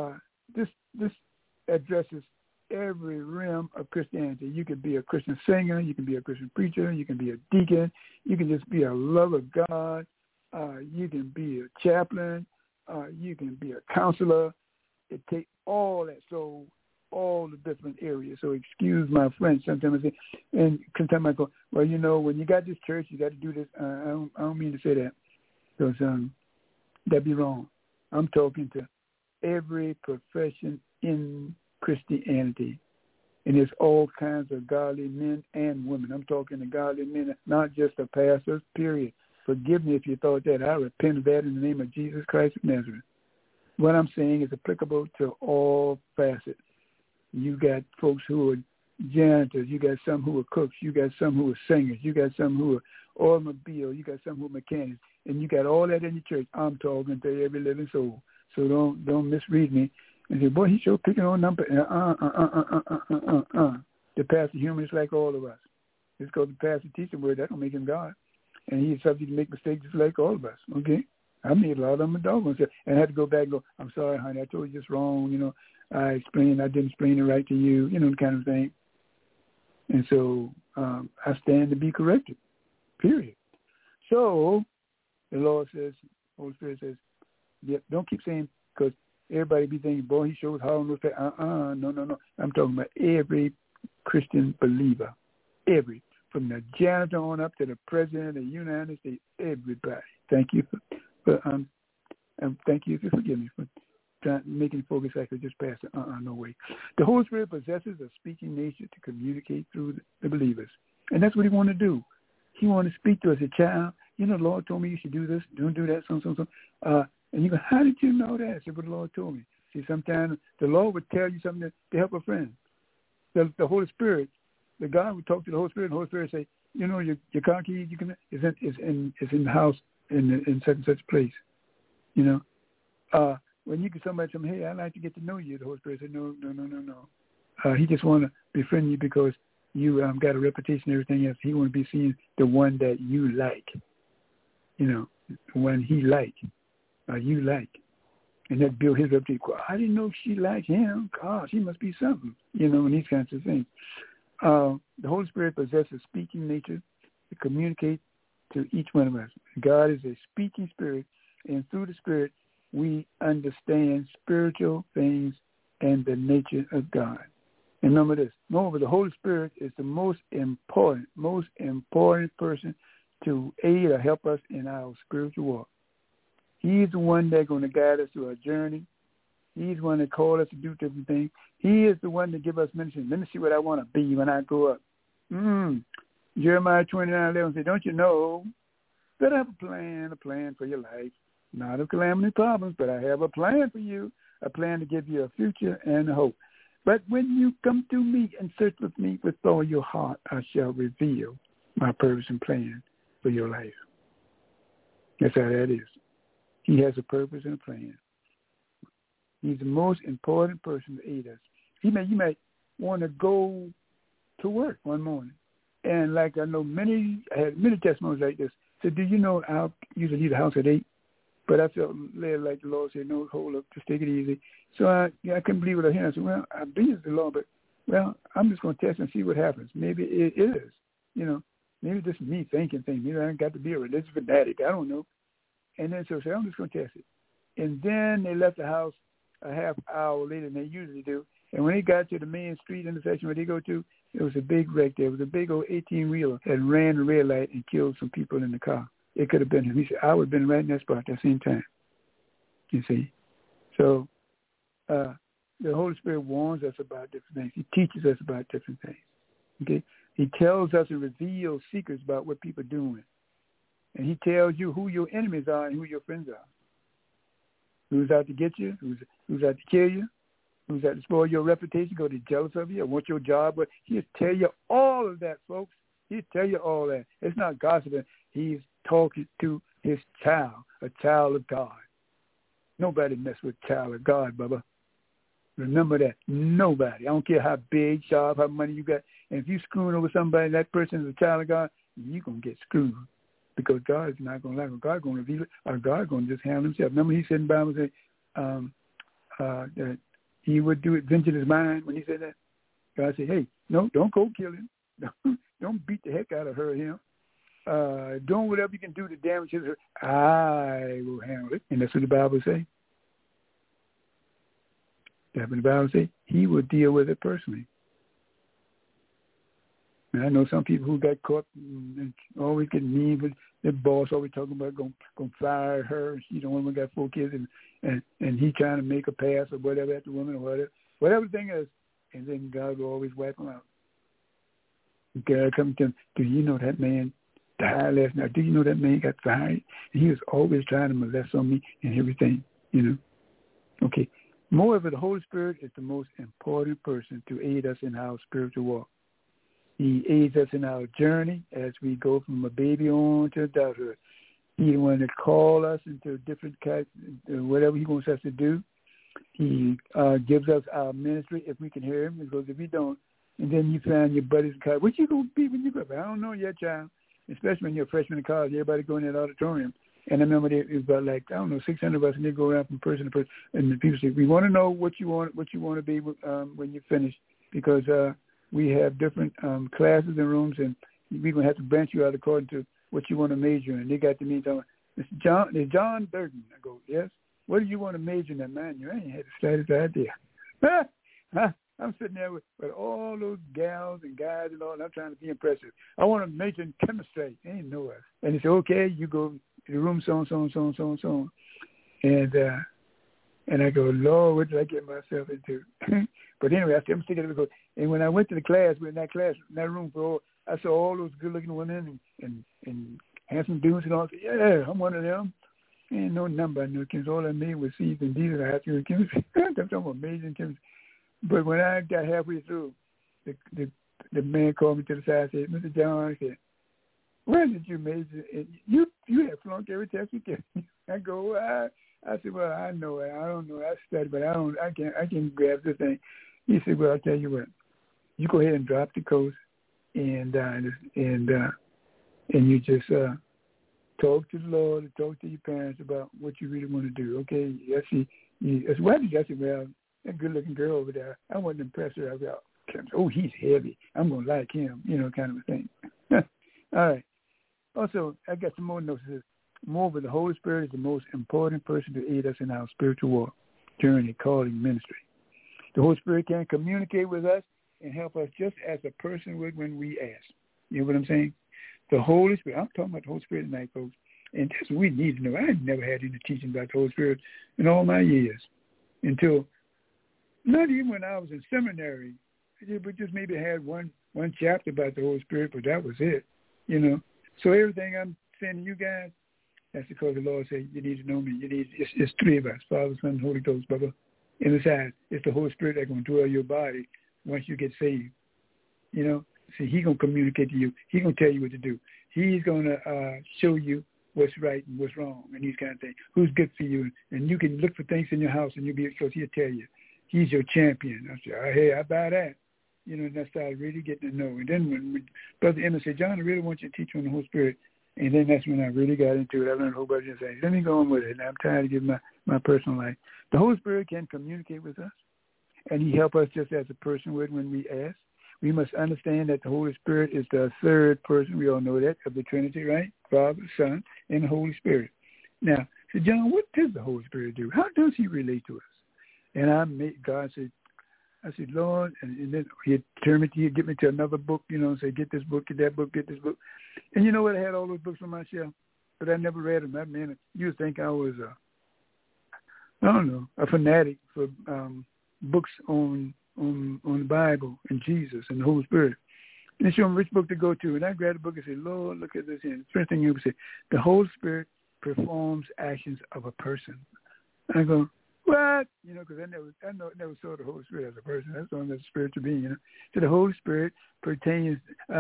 Speaker 3: this addresses every realm of Christianity. You can be a Christian singer, you can be a Christian preacher, you can be a deacon, you can just be a lover of God, you can be a chaplain, you can be a counselor. It takes all that, so all the different areas. So excuse my French. Sometimes I say, and sometimes I go, well, you know, when you got this church, you got to do this. I don't mean to say that. Because that'd be wrong. I'm talking to every profession in Christianity. And there's all kinds of godly men and women. I'm talking to godly men, not just the pastors, period. Forgive me if you thought that. I repent of that in the name of Jesus Christ of Nazareth. What I'm saying is applicable to all facets. You got folks who are janitors. You got some who are cooks. You got some who are singers. You got some who are automobile. You got some who are mechanics. And you got all that in your church. I'm talking to every living soul. So don't misread me and say, boy, he's sure picking on number. The pastor human is like all of us. Just because the pastor teaches the word, that don't make him God. And he's subject to make mistakes just like all of us. Okay? I made a lot of them a dog and I had to go back and go, I'm sorry, honey, I told you just wrong. You know, I didn't explain it right to you, you know, the kind of thing. And so I stand to be corrected, period. So the Lord says, Holy Spirit says, yeah, don't keep saying, because everybody be thinking, boy, he shows how no. I'm talking about every Christian believer, from the janitor on up to the president of the United States, everybody. Thank you and thank you for forgiving me for making focus I could just pass it. No way. The Holy Spirit possesses a speaking nature to communicate through the believers, and that's what he want to do. He want to speak to us, a child. You know, the Lord told me you should do this, don't do that, so. And you go, how did you know that? I said, but the Lord told me. See, sometimes the Lord would tell you something to help a friend. The Holy Spirit, the God would talk to the Holy Spirit, and the Holy Spirit would say, you know, your car key is in the house in such and such place. You know, when you get somebody tell me, hey, I'd like to get to know you, the Holy Spirit said, no. He just want to befriend you because you got a reputation and everything else. He want to be seen the one that you like, the one he like, or you like. And that build his reputation. I didn't know she liked him. God, she must be something, and these kinds of things. The Holy Spirit possesses speaking nature to communicate to each one of us. God is a speaking spirit, and through the Spirit, we understand spiritual things and the nature of God. And remember this. Moreover, the Holy Spirit is the most important person to aid or help us in our spiritual walk. He's the one that's going to guide us through our journey. He's the one that called us to do different things. He is the one that give us ministry. Let me see what I want to be when I grow up. Jeremiah 29:11 says, don't you know that I have a plan for your life, not of calamity problems, but I have a plan for you, a plan to give you a future and a hope. But when you come to me and search with me with all your heart, I shall reveal my purpose and plan for your life. That's how that is. He has a purpose and a plan. He's the most important person to aid us. You might want to go to work one morning. And like I know I had many testimonies like this. So do you know I usually leave the house at 8? But I felt led like the Lord said, no, hold up, just take it easy. So I couldn't believe what I heard. I said, well, I believe it's the Lord, but, I'm just going to test and see what happens. Maybe it is, maybe just me thinking things. I ain't got to be a religious fanatic. I don't know. And then so I said, I'm just going to test it. And then they left the house a half hour later than they usually do. And when they got to the main street intersection where they go to, there was a big wreck there. It was a big old 18-wheeler that ran the red light and killed some people in the car. It could have been him. He said, I would have been right in that spot at the same time. You see? So the Holy Spirit warns us about different things. He teaches us about different things. Okay? He tells us and reveals secrets about what people are doing. And he tells you who your enemies are and who your friends are. Who's out to get you, who's out to kill you, who's out to spoil your reputation, because they're jealous of you or want your job. But he'll tell you all of that, folks. He'll tell you all that. It's not gossiping. He's talking to his child, a child of God. Nobody mess with a child of God, Bubba. Remember that. Nobody. I don't care how big, sharp, how money you got. And if you screwing over somebody, that person is a child of God, you're going to get screwed. Because God is not going to like him. God is going to reveal it, or God is going to just handle himself. Remember he said in the Bible, that he would do it, vengeance is mine, when he said that? God said, hey, no, don't go kill him. Don't beat the heck out of her, him. Don't whatever you can do to damage her. I will handle it. And that's what the Bible says. That's what the Bible says. He will deal with it personally. And I know some people who got caught and always get mean, but their boss always talking about going to fire her. She's the one who got 4 kids, and he trying to make a pass or whatever at the woman or whatever the thing is, and then God will always wipe them out. God comes to him, do you know that man died last night? Do you know that man got fired? And he was always trying to molest on me and everything, Okay. Moreover, the Holy Spirit is the most important person to aid us in our spiritual walk. He aids us in our journey as we go from a baby on to adulthood. He's the one that calls us into different whatever he wants us to do. He gives us our ministry if we can hear him, because if we don't, and then you find your buddies in college, what you going to be when you grow up? I don't know yet, child. Especially when you're a freshman in college, everybody go in that auditorium. And I remember it was about 600 of us, and they go around from person to person. And the people say, we want to know what you want to be when you finish, because we have different classes and rooms, and we're going to have to branch you out according to what you want to major in. They got to me talking, it's John Durden. I go, yes. What do you want to major in that, man? You ain't had the slightest idea. I'm sitting there with all those gals and guys and all, and I'm trying to be impressive. I want to major in chemistry. They ain't know us. And they say, okay, you go to the room so on. And I go, Lord, what did I get myself into? But anyway, I said, I'm sticking to it. And when I went to the class, in that room I saw all those good-looking women and handsome dudes and all. I said, yeah, I'm one of them. Ain't no number I knew chemistry. All I made was C's and D's, and I had to do chemistry. I'm talking about amazing chemistry. But when I got halfway through, the man called me to the side and said, Mr. John, I said, where did you major? You had flunked every test you get. I go, I said, well, I know it. I don't know. I studied, but I can't grab this thing. He said, well, I'll tell you what. You go ahead and drop the coast and you just talk to the Lord and talk to your parents about what you really want to do. Okay, I said, well, that good-looking girl over there, I wasn't impressed with her. Oh, he's heavy. I'm going to like him, kind of a thing. All right. Also, I got some more notes. Moreover, the Holy Spirit is the most important person to aid us in our spiritual walk during a calling ministry. The Holy Spirit can communicate with us and help us just as a person would when we ask. You know what I'm saying? The Holy Spirit, I'm talking about the Holy Spirit tonight, folks, and that's what we need to know. I never had any teaching about the Holy Spirit in all my years until not even when I was in seminary. We just maybe had one chapter about the Holy Spirit, but that was it, So everything I'm saying to you guys, that's because the Lord said, you need to know me. It's three of us, Father, Son, and Holy Ghost, brother. And besides, it's the Holy Spirit that's going to dwell your body once you get saved. See, he's going to communicate to you. He's going to tell you what to do. He's going to show you what's right and what's wrong and these kind of things. Who's good for you. And you can look for things in your house and because he'll tell you. He's your champion. I said, hey, I buy that. And that's how I really getting to know. And then when Brother Emmett said, John, I really want you to teach on the Holy Spirit. And then that's when I really got into it. I learned a whole bunch of things. Let me go on with it. I'm trying to give my personal life. The Holy Spirit can communicate with us, and he helps us just as a person would when we ask. We must understand that the Holy Spirit is the third person, we all know that, of the Trinity, right? Father, Son, and the Holy Spirit. Now, so John, what does the Holy Spirit do? How does he relate to us? And God said, I said, Lord, and then he'd get me to another book, say, get this book, get that book, get this book. And you know what? I had all those books on my shelf, but I never read them. I mean, you would think I was, a fanatic for books on the Bible and Jesus and the Holy Spirit. And they showed me which book to go to. And I grabbed the book and said, Lord, look at this here. The first thing you would say, the Holy Spirit performs actions of a person. And I go, what? Because I never saw the Holy Spirit as a person. That's only as a spiritual being, So the Holy Spirit performs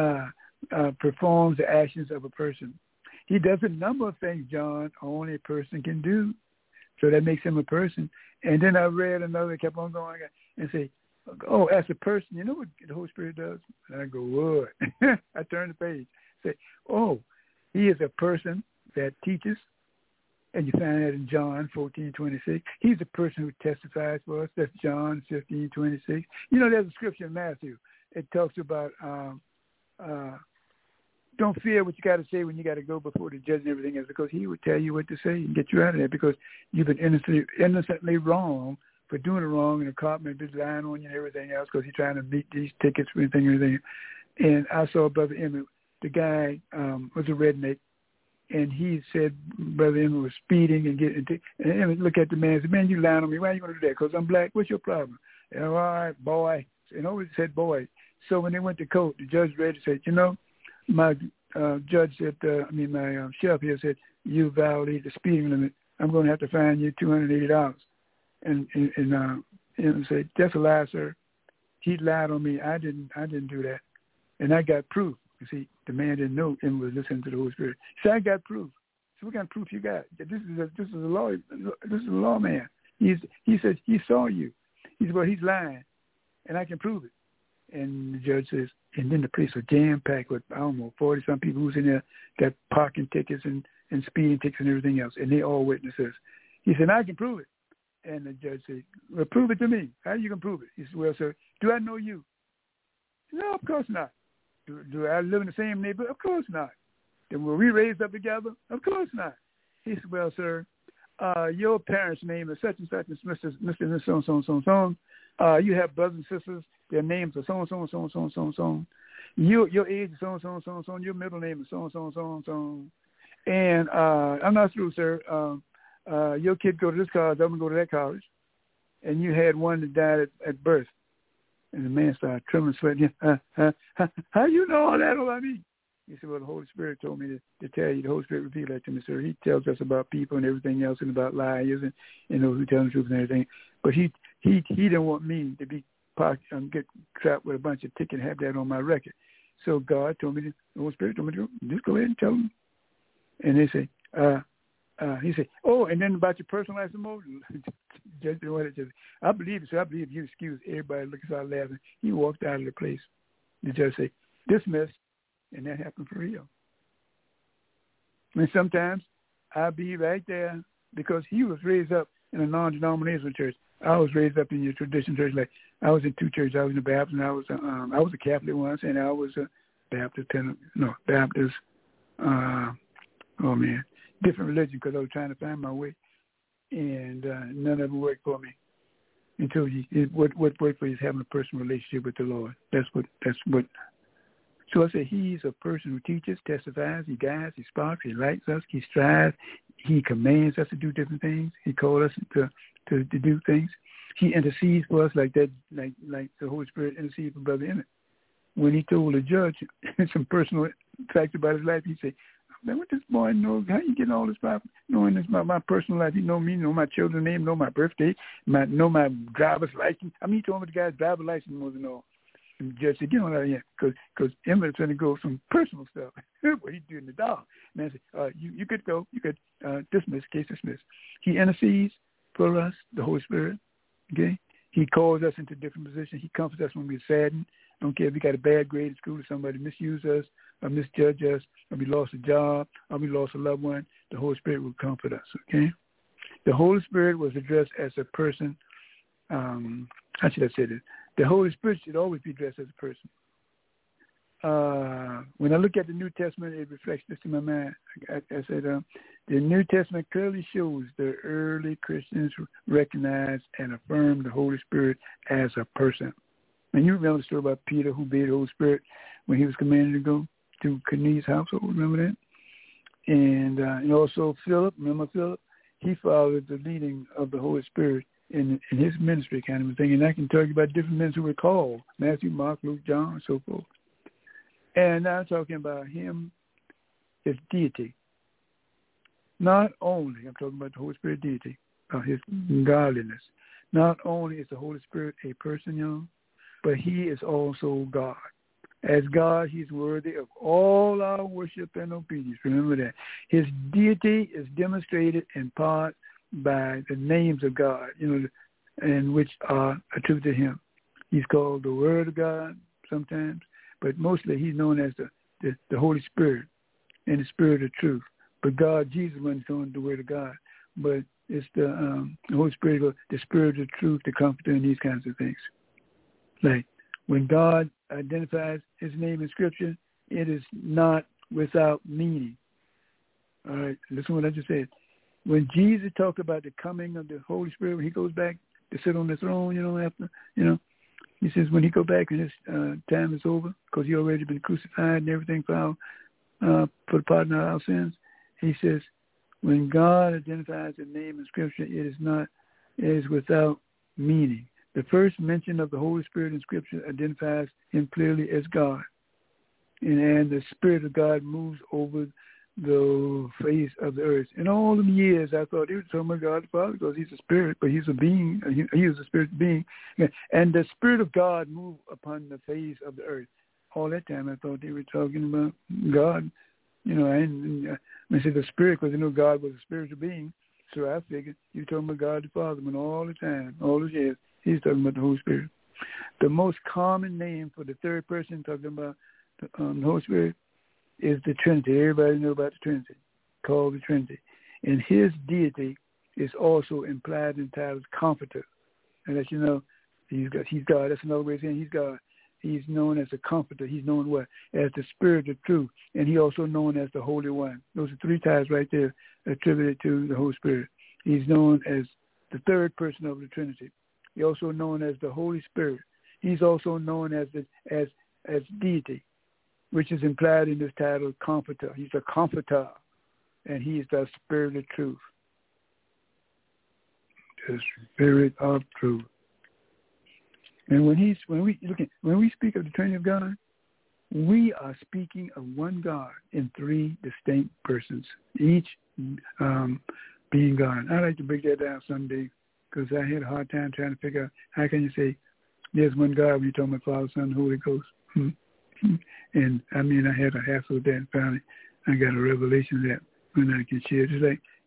Speaker 3: the actions of a person. He does a number of things, John, only a person can do. So that makes him a person. And then I read another, kept on going, and say, oh, as a person, you know what the Holy Spirit does? And I go, what? I turn the page. Say, oh, he is a person that teaches. And you find that in John 14:26. He's a person who testifies for us. That's John 15:26. There's a scripture in Matthew. It talks about don't fear what you got to say when you got to go before the judge and everything else, because he would tell you what to say and get you out of there because you've been innocently wrong for doing it wrong, and the cop may be lying on you and everything else because he's trying to beat these tickets for anything. And I saw Brother Emmett. The guy was a redneck. And he said Brother Emmett was speeding and Emmett looked at the man and said, man, you lying on me. Why are you going to do that? Because I'm black. What's your problem? And, all right, boy. And always said boy. So when they went to court, the judge read and said, my judge said, my sheriff here said, you violated the speeding limit. I'm going to have to fine you $280. And Emmett said, that's a lie, sir. He lied on me. I didn't do that. And I got proof. You see, the man didn't know and was listening to the Holy Spirit. So I got proof. So what kind of proof you got? This is a lawyer. This is a lawman. He said he saw you. He said, well, he's lying, and I can prove it. And the judge says, and then the place was jam-packed with, I don't know, 40-some people who's in there, got parking tickets and speeding tickets and everything else, and they all witnesses. He said, I can prove it. And the judge said, well, prove it to me. How you can prove it? He said, well, sir, do I know you? No, of course not. Do I live in the same neighborhood? Of course not. Then were we raised up together? Of course not. He said, well, sir, your parents' name is such and such, Mr. and so. You have brothers and sisters. Their names are so. Your age is so. Your middle name is so. And I'm not through, sir. Your kid go to this college. I'm going to go to that college. And you had one that died at birth. And the man started trembling, sweating. How you know all that about me? He said, well, the Holy Spirit told me to tell you. The Holy Spirit revealed that to me, sir. He tells us about people and everything else and about liars and those who tell the truth and everything. But he didn't want me to be parked and get trapped with a bunch of tickets and have that on my record. So God told me, the Holy Spirit told me to just go ahead and tell them. And they say, he said, "Oh, and then about your personal life some more." I believe it. So I believe you excused everybody. Looking so laughing. He walked out of the place. The judge said, "Dismissed," and that happened for real. And sometimes I'll be right there because he was raised up in a non-denominational church. I was raised up in your traditional church. Like I was in two churches. I was in the Baptist, and I was a Catholic once, and I was a Baptist. Baptist. Different religion because I was trying to find my way, and none of it worked for me. Until what worked for you is having a personal relationship with the Lord. That's what. So I say he's a person who teaches, testifies, he guides, he sparks, he lights us, he strives, he commands us to do different things. He calls us to do things. He intercedes for us like that, like the Holy Spirit intercedes for Brother Emmett. When he told the judge some personal facts about his life, he said, "Man, what this boy know? How you getting all this about knowing this about my personal life? He know me, know my children's name, know my birthday, know my driver's license. I mean, he told me the guy's driver's license more than all." And the judge said, "Get on out of here, because Emmett's trying to go some personal stuff. What he's doing the dog." Man said, "You could go. You could dismiss. Case dismissed." He intercedes for us, the Holy Spirit. Okay, he calls us into different positions. He comforts us when we're saddened. I don't care if we got a bad grade at school or somebody misused us or misjudged us or we lost a job or we lost a loved one. The Holy Spirit will comfort us. Okay, the Holy Spirit was addressed as a person. How should I say this? The Holy Spirit should always be addressed as a person. When I look at the New Testament, it reflects this in my mind. I said the New Testament clearly shows the early Christians recognized and affirmed the Holy Spirit as a person. And you remember the story about Peter who obeyed the Holy Spirit when he was commanded to go to Cornelius' household. Remember that? And also Philip. Remember Philip? He followed the leading of the Holy Spirit in his ministry kind of thing. And I can tell you about different men who were called: Matthew, Mark, Luke, John, and so forth. And I'm talking about him, his deity. Not only, I'm talking about the Holy Spirit deity, his godliness. Not only is the Holy Spirit a person, y'all, but he is also God. As God, he's worthy of all our worship and obedience. Remember that. His deity is demonstrated in part by the names of God, and which are attributed to him. He's called the Word of God sometimes, but mostly he's known as the Holy Spirit and the Spirit of truth. But God, Jesus wasn't known the Word of God, but it's the Holy Spirit, the Spirit of truth, the Comforter, and these kinds of things. Like when God identifies his name in Scripture, it is not without meaning. All right, listen to what I just said. When Jesus talked about the coming of the Holy Spirit, when he goes back to sit on the throne, after, he says when he go back and his time is over, because he already been crucified and everything for the pardon of our sins, he says, when God identifies the name in Scripture, it is without meaning. The first mention of the Holy Spirit in Scripture identifies him clearly as God. And the Spirit of God moves over the face of the earth. In all them years, I thought he was talking about God the Father because he's a spirit, but he's a being. He is a spirit being. And the Spirit of God moved upon the face of the earth. All that time, I thought they were talking about God. I said the Spirit because God was a spiritual being. So I figured you're talking about God the Father, but all the time, all those years, he's talking about the Holy Spirit. The most common name for the third person talking about the Holy Spirit is the Trinity. Everybody knows about the Trinity, called the Trinity. And his deity is also implied in the title Comforter. And as you know, he's God. That's another way of saying he's God. He's known as a Comforter. He's known what? As the Spirit of Truth. And he's also known as the Holy One. Those are three titles right there attributed to the Holy Spirit. He's known as the third person of the Trinity. He's also known as the Holy Spirit. He's also known as deity, which is implied in this title, Comforter. He's a Comforter, and he is the Spirit of Truth. The Spirit of Truth. And when we speak of the Trinity of God, we are speaking of one God in three distinct persons, each being God. I like to break that down someday because I had a hard time trying to figure out how can you say there's one God when you're talking about Father, Son, and Holy Ghost. And I had a hassle with that, and finally I got a revelation of that when I can share. Just like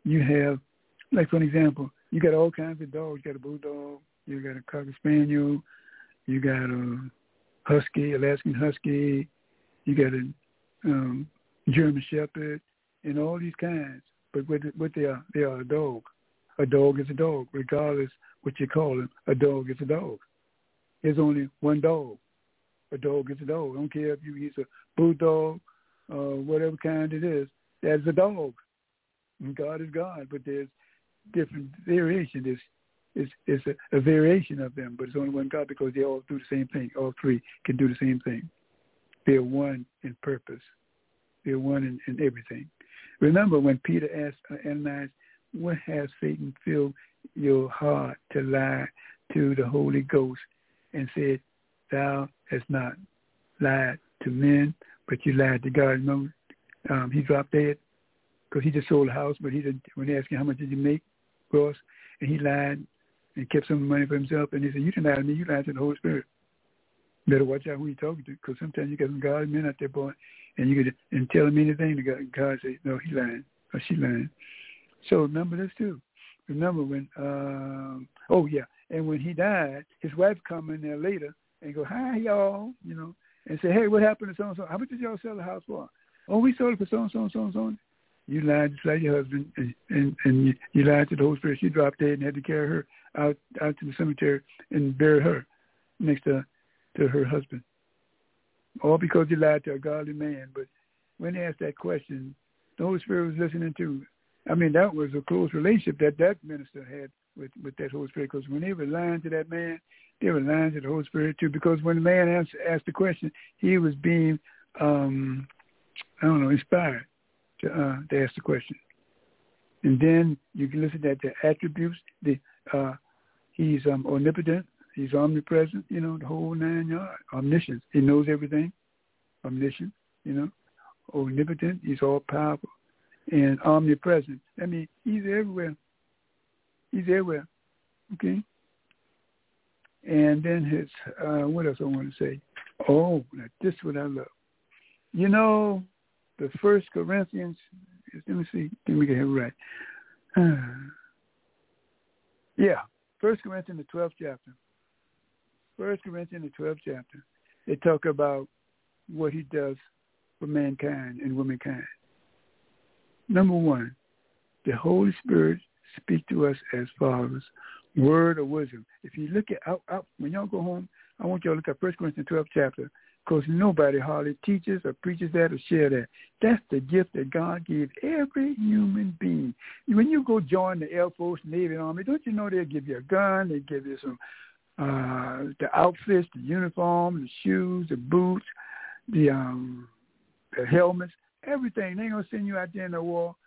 Speaker 3: you have, like for an example, you got all kinds of dogs. You got a bulldog, you got a cocker spaniel, you got a husky, Alaskan husky, you got a German shepherd, and all these kinds. But what they are a dog. A dog is a dog, regardless what you call him. A dog is a dog. There's only one dog. A dog is a dog. I don't care if he's a bulldog, whatever kind it is. That's a dog. And God is God, but there's different variation. It's a variation of them, but it's only one God because they all do the same thing. All three can do the same thing. They're one in purpose. They're one in everything. Remember when Peter asked Ananias, what has Satan filled your heart to lie to the Holy Ghost, and said, thou hast not lied to men, but you lied to God. Remember, he dropped dead because he just sold a house, but he didn't. When they asked him, how much did you make, Ross? And he lied and kept some money for himself. And he said, you didn't lie to me, you lied to the Holy Spirit. Better watch out who you're talking to, because sometimes you got some godly men out there, boy, and you could tell him anything. God say, no, he lying or she lying. So remember this too. Remember when, and when he died, his wife come in there later and go, hi, y'all, and say, hey, what happened to so-and-so? How much did y'all sell the house for? Oh, we sold it for so-and-so and so-and-so. You lied just like your husband, and you lied to the Holy Spirit. She dropped dead and had to carry her out to the cemetery and bury her next to her husband. All because you lied to a godly man. But when they asked that question, the Holy Spirit was listening too. I mean, that was a close relationship that minister had with that Holy Spirit, because when they were lying to that man, they were lying to the Holy Spirit too, because when the man asked the question, he was being, inspired to ask the question. And then you can listen at the attributes. He's omnipotent, he's omnipresent, the whole 9 yards. Omniscience, he knows everything. Omniscient, omnipotent, he's all powerful. And omnipresent. I mean, he's everywhere. He's everywhere. Okay? And then his, what else I want to say? Oh, now this is what I love. The 1 Corinthians, let me see, let me get it right. 1 Corinthians, the 12th chapter. 1 Corinthians, the 12th chapter. They talk about what he does for mankind and womankind. Number one, the Holy Spirit speaks to us as follows, word of wisdom. If you look at, when y'all go home, I want y'all to look at 1 Corinthians 12th chapter, because nobody hardly teaches or preaches that or share that. That's the gift that God gave every human being. When you go join the Air Force, Navy, Army, don't you know they'll give you a gun, they give you some, the outfits, the uniform, the shoes, the boots, the helmets, everything. They ain't gonna send you out there in the war,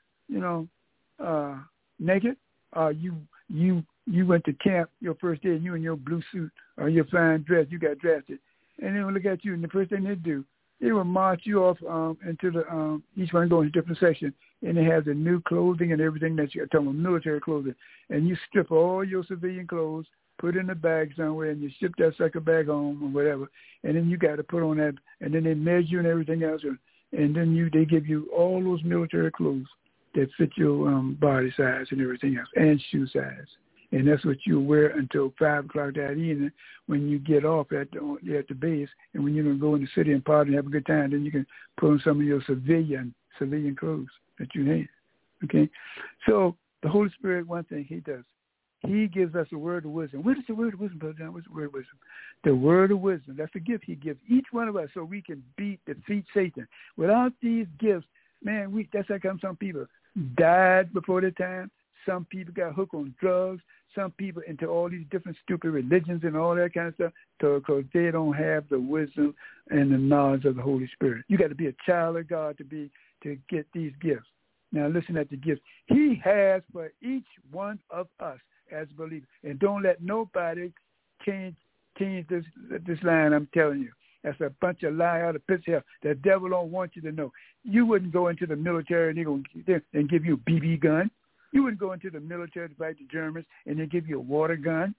Speaker 3: naked. You went to camp your first day, and you in your blue suit or your fine dress, you got drafted, and they will look at you, and the first thing they do, they will march you off into the each one go in a different section, and they have the new clothing and everything that you got, talking about military clothing, and you strip all your civilian clothes, put it in a bag somewhere, and you ship that sucker back home or whatever, and then you got to put on that, and then they measure you and everything else. And then they give you all those military clothes that fit your body size and everything else, and shoe size. And that's what you wear until 5 o'clock that evening when you get off at the base. And when you're going to go in the city and party and have a good time, then you can put on some of your civilian clothes that you have. Okay? So the Holy Spirit, one thing he does, he gives us a word of wisdom. What is the word of wisdom, Brother John? What's the word of wisdom? The word of wisdom. That's a gift he gives each one of us so we can defeat Satan. Without these gifts, man, that's how come some people died before their time. Some people got hooked on drugs. Some people into all these different stupid religions and all that kind of stuff because they don't have the wisdom and the knowledge of the Holy Spirit. You got to be a child of God to get these gifts. Now listen at the gifts he has for each one of us as believers. And don't let nobody change this line I'm telling you. That's a bunch of lie out of pits here. The devil don't want you to know. You wouldn't go into the military and give you a BB gun. You wouldn't go into the military to fight the Germans and they give you a water gun.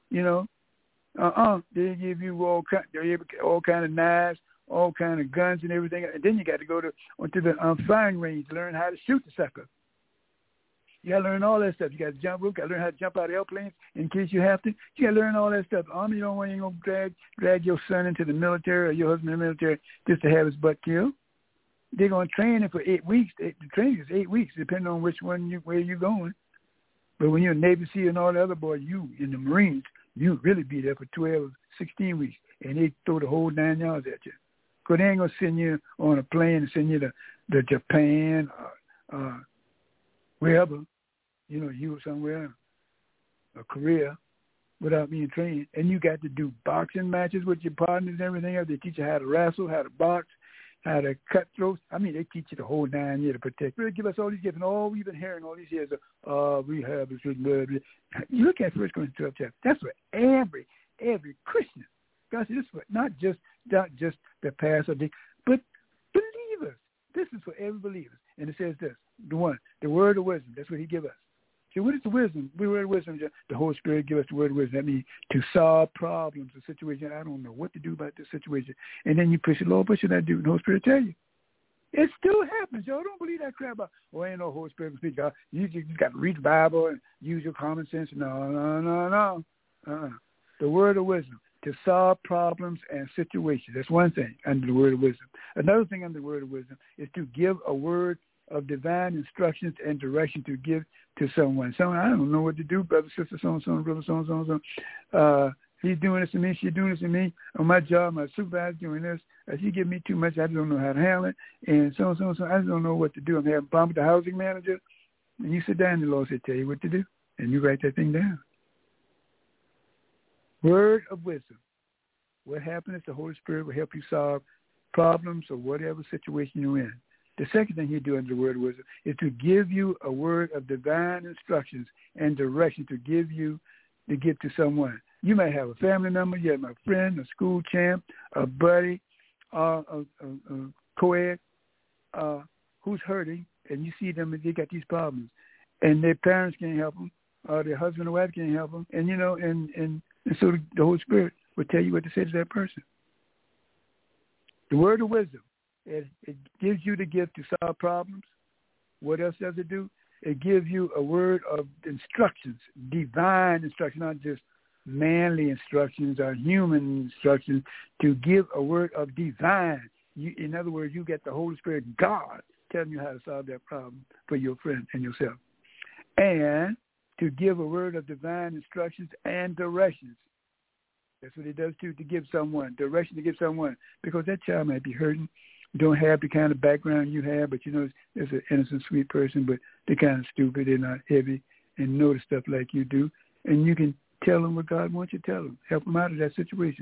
Speaker 3: They give you all kind of knives, all kind of guns and everything. And then you got to go onto the firing range to learn how to shoot the sucker. You got to learn all that stuff. You got to jump rope. You got to learn how to jump out of airplanes in case you have to. You got to learn all that stuff. The Army don't want you to drag your son into the military or your husband in the military just to have his butt killed. They're going to train him for 8 weeks. The training is 8 weeks, depending on which one where you're going. But when you're a Navy SEAL and all the other boys, you in the Marines, you really be there for 12, 16 weeks, and they throw the whole 9 yards at you. Because they ain't going to send you on a plane and send you to Japan or wherever, you somewhere, or Korea, without being trained. And you got to do boxing matches with your partners and everything else. They teach you how to wrestle, how to box, how to cut throats. I mean, they teach you the whole 9 years to protect. They give us all these gifts, and all we've been hearing all these years of rehab is blood. You look at 1 Corinthians 12 chapter. That's for every Christian. God said this is for not just the pastor, but believers. This is for every believer. And it says this, the word of wisdom. That's what he give us. See, what is the wisdom? The word of wisdom, the Holy Spirit give us the word of wisdom. That means to solve problems, a situation. I don't know what to do about this situation. And then you push it, Lord, what should I do? And the Holy Spirit tell you. It still happens, y'all. Don't believe that crap about, ain't no Holy Spirit speak. You just got to read the Bible and use your common sense. No. The word of wisdom. To solve problems and situations. That's one thing under the word of wisdom. Another thing under the word of wisdom is to give a word of divine instructions and direction to give to someone. Someone, I don't know what to do, brother, sister, so-and-so, brother, so-and-so. He's doing this to me. She's doing this to me. On my job, my supervisor's doing this. She give me too much. I don't know how to handle it. And so-and-so, I just don't know what to do. I'm having a problem with the housing manager. And you sit down and the Lord said, tell you what to do. And you write that thing down. Word of wisdom. What happens is the Holy Spirit will help you solve problems or whatever situation you're in. The second thing you do under the word of wisdom is to give you a word of divine instructions and direction to give to someone. You may have a family member, you have a friend, a school champ, a buddy, a co-ed who's hurting, and you see them and they got these problems, and their parents can't help them, or their husband or wife can't help them, and so the Holy Spirit will tell you what to say to that person. The word of wisdom, it gives you the gift to solve problems. What else does it do? It gives you a word of instructions, divine instructions, not just manly instructions or human instructions, to give a word of divine. In other words, you get the Holy Spirit, God, telling you how to solve that problem for your friend and yourself. And to give a word of divine instructions and directions. That's what it does too, to give someone, direction to give someone, because that child might be hurting, don't have the kind of background you have, but it's an innocent, sweet person, but they're kind of stupid, they're not heavy, and know the stuff like you do, and you can tell them what God wants you to tell them, help them out of that situation.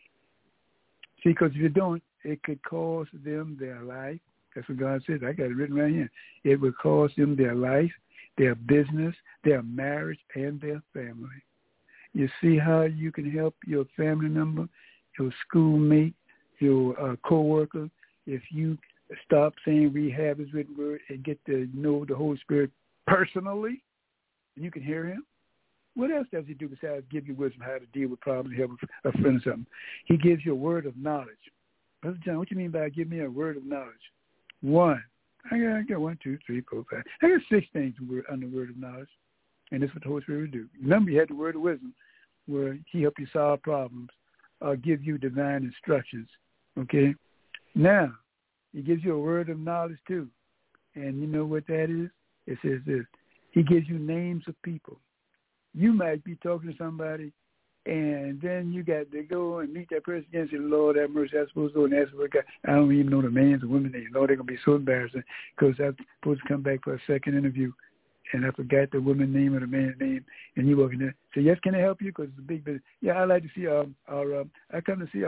Speaker 3: See, because if you don't, it could cost them their life. That's what God says. I got it written right here. It would cost them their life, their business, their marriage, and their family. You see how you can help your family member, your schoolmate, your coworker, if you stop saying rehab is written word and get to know the Holy Spirit personally, and you can hear him. What else does he do besides give you wisdom how to deal with problems, help a friend or something? He gives you a word of knowledge. Brother John, what you mean by give me a word of knowledge? One. I got 1, 2, 3, 4, 5. I got 6 things under the word of knowledge. And that's what the Holy Spirit will do. Remember, you had the word of wisdom, where he helped you solve problems, give you divine instructions, okay? Now, he gives you a word of knowledge, too. And you know what that is? It says this. He gives you names of people. You might be talking to somebody, and then you got to go and meet that person again and say, Lord, have mercy, I'm supposed to go and ask for a guy. I don't even know the man's or woman's name. Lord, they're going to be so embarrassing because I'm supposed to come back for a second interview, and I forgot the woman's name or the man's name, and you walk in there. So, yes, can I help you? Because it's a big business. Yeah, I'd like to see I come to see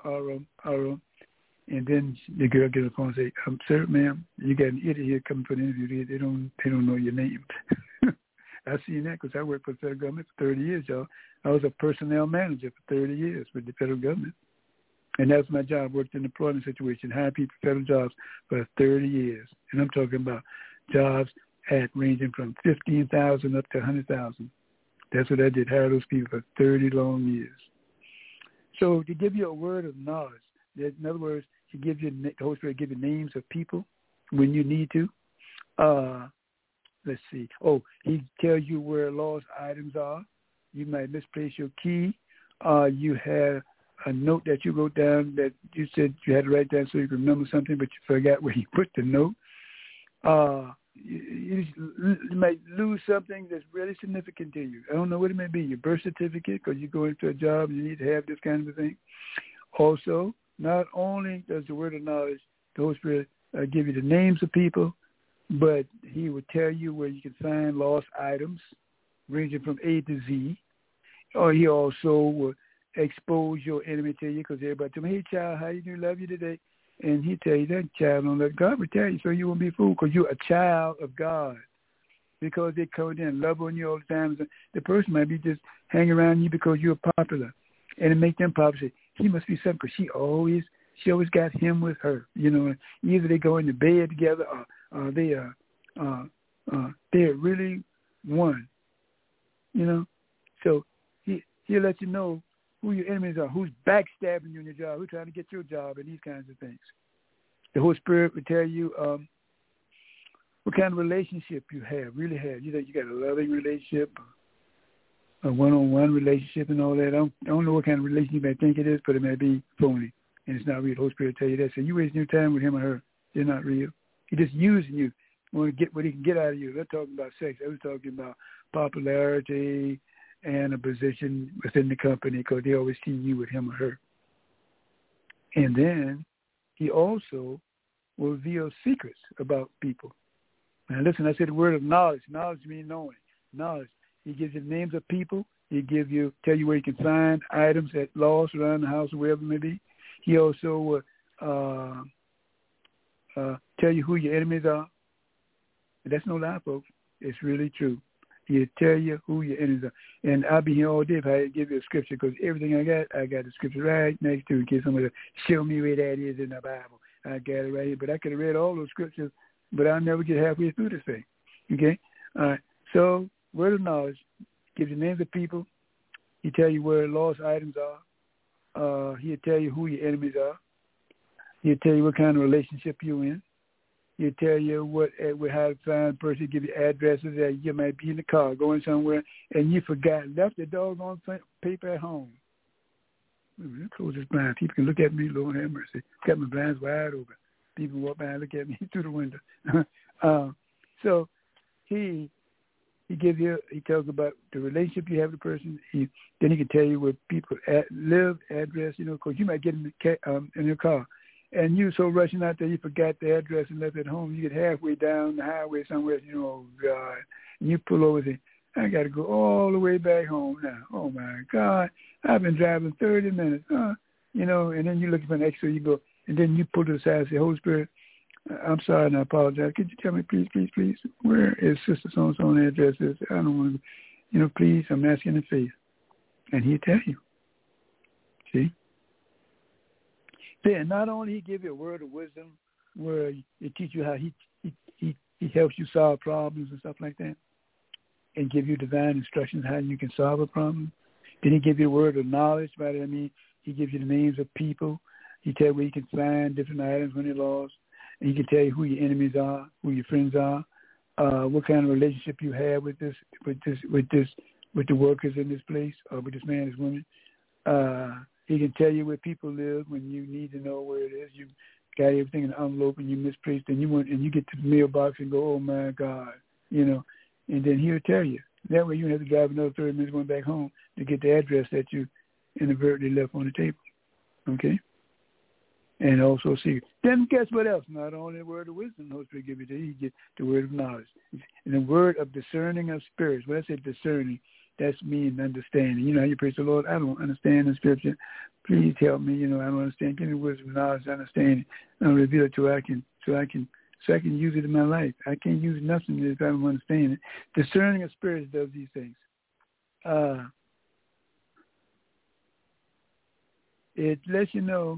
Speaker 3: and then the girl gets on the phone and say, sir, ma'am, you got an idiot here coming for the interview. They don't know your name. I've seen that because I worked for the federal government for 30 years, y'all. I was a personnel manager for 30 years with the federal government. And that was my job. I worked in the employment situation, hiring people for federal jobs for 30 years. And I'm talking about jobs at ranging from 15,000 up to 100,000. That's what I did, hire those people for 30 long years. So to give you a word of knowledge, in other words, the Holy Spirit give you names of people when you need to. let's see. Oh, he tells you where lost items are. You might misplace your key. You have a note that you wrote down that you said you had to write down so you could remember something, but you forgot where you put the note. You might lose something that's really significant to you. I don't know what it may be, your birth certificate, because you go into a job and you need to have this kind of a thing. Also, not only does the word of knowledge, the Holy Spirit, give you the names of people, but he will tell you where you can find lost items ranging from A to Z. Or he also will expose your enemy to you, because everybody tell me, hey, child, how you doing? Love you today. And he tell you that child don't let God will tell you, so you won't be fooled, because you're a child of God. Because they come in and love on you all the time. The person might be just hanging around you because you're popular. And it make them popular. Say, he must be something, because she always got him with her. You know, either they go into bed together or they're really one. You know? So he'll let you know who your enemies are, who's backstabbing you in your job, who's trying to get your job, and these kinds of things. The Holy Spirit will tell you what kind of relationship you really have. You know, you got a loving relationship, a one-on-one relationship and all that. I don't know what kind of relationship you may think it is, but it may be phony, and it's not real. The Holy Spirit will tell you that. So you wasting your time with him or her. They're not real. He's just using you. Want to get what he can get out of you. They're talking about sex. They were talking about popularity and a position within the company, because they always see you with him or her. And then he also will reveal secrets about people. Now listen, I said the word of knowledge. Knowledge means knowing. Knowledge. He gives you the names of people. He tell you where you can find items that lost around the house or wherever it may be. He also will tell you who your enemies are. And that's no lie, folks. It's really true. He'll tell you who your enemies are. And I'll be here all day if I give you a scripture, because everything I got the scripture right next to it, in case somebody show me where that is in the Bible. I got it right here. But I could have read all those scriptures, but I'll never get halfway through this thing. Okay? All right. So, word of knowledge gives you names of people. He'll tell you where lost items are. He'll tell you who your enemies are. He'll tell you what kind of relationship you're in. He'll tell you how to find a person, give you addresses that you might be in the car going somewhere and you forgot, left the doggone paper at home. Close this blind. People can look at me, Lord have mercy. Got my blinds wide open. People walk by and look at me through the window. So he tells about the relationship you have with the person. Then he can tell you where people live, address, because you might get in your car. And you so rushing out there, you forgot the address and left it at home. You get halfway down the highway somewhere, oh, God. And you pull over and say, I got to go all the way back home now. Oh, my God. I've been driving 30 minutes. And then you're looking for an extra. You go, and then you pull to the side and say, Holy Spirit, I'm sorry and I apologize. Could you tell me, please, where is Sister so-and-so's address? I don't want to, please, I'm asking in faith. And he'll tell you. See? Then not only he give you a word of wisdom where it teach you how he helps you solve problems and stuff like that, and give you divine instructions how you can solve a problem. Then he give you a word of knowledge. By that I mean he gives you the names of people. He tell you where you can find different items when they're lost. And he can tell you who your enemies are, who your friends are, what kind of relationship you have with the workers in this place, or with this man and this woman. He can tell you where people live when you need to know where it is. You got everything in an envelope and you misplaced, and you get to the mailbox and go, oh my God, and then he'll tell you. That way you don't have to drive another 30 minutes going back home to get the address that you inadvertently left on the table. Okay? And also see. Then guess what else? Not only the word of wisdom the Holy Spirit give you get the word of knowledge. And the word of discerning of spirits. When I say discerning, that's meaning understanding. How you praise the Lord, I don't understand the scripture. Please help me. I don't understand. Give me wisdom, knowledge, understanding. I'll reveal it so I can use it in my life. I can't use nothing if I don't understand it. Discerning of spirits does these things. It lets you know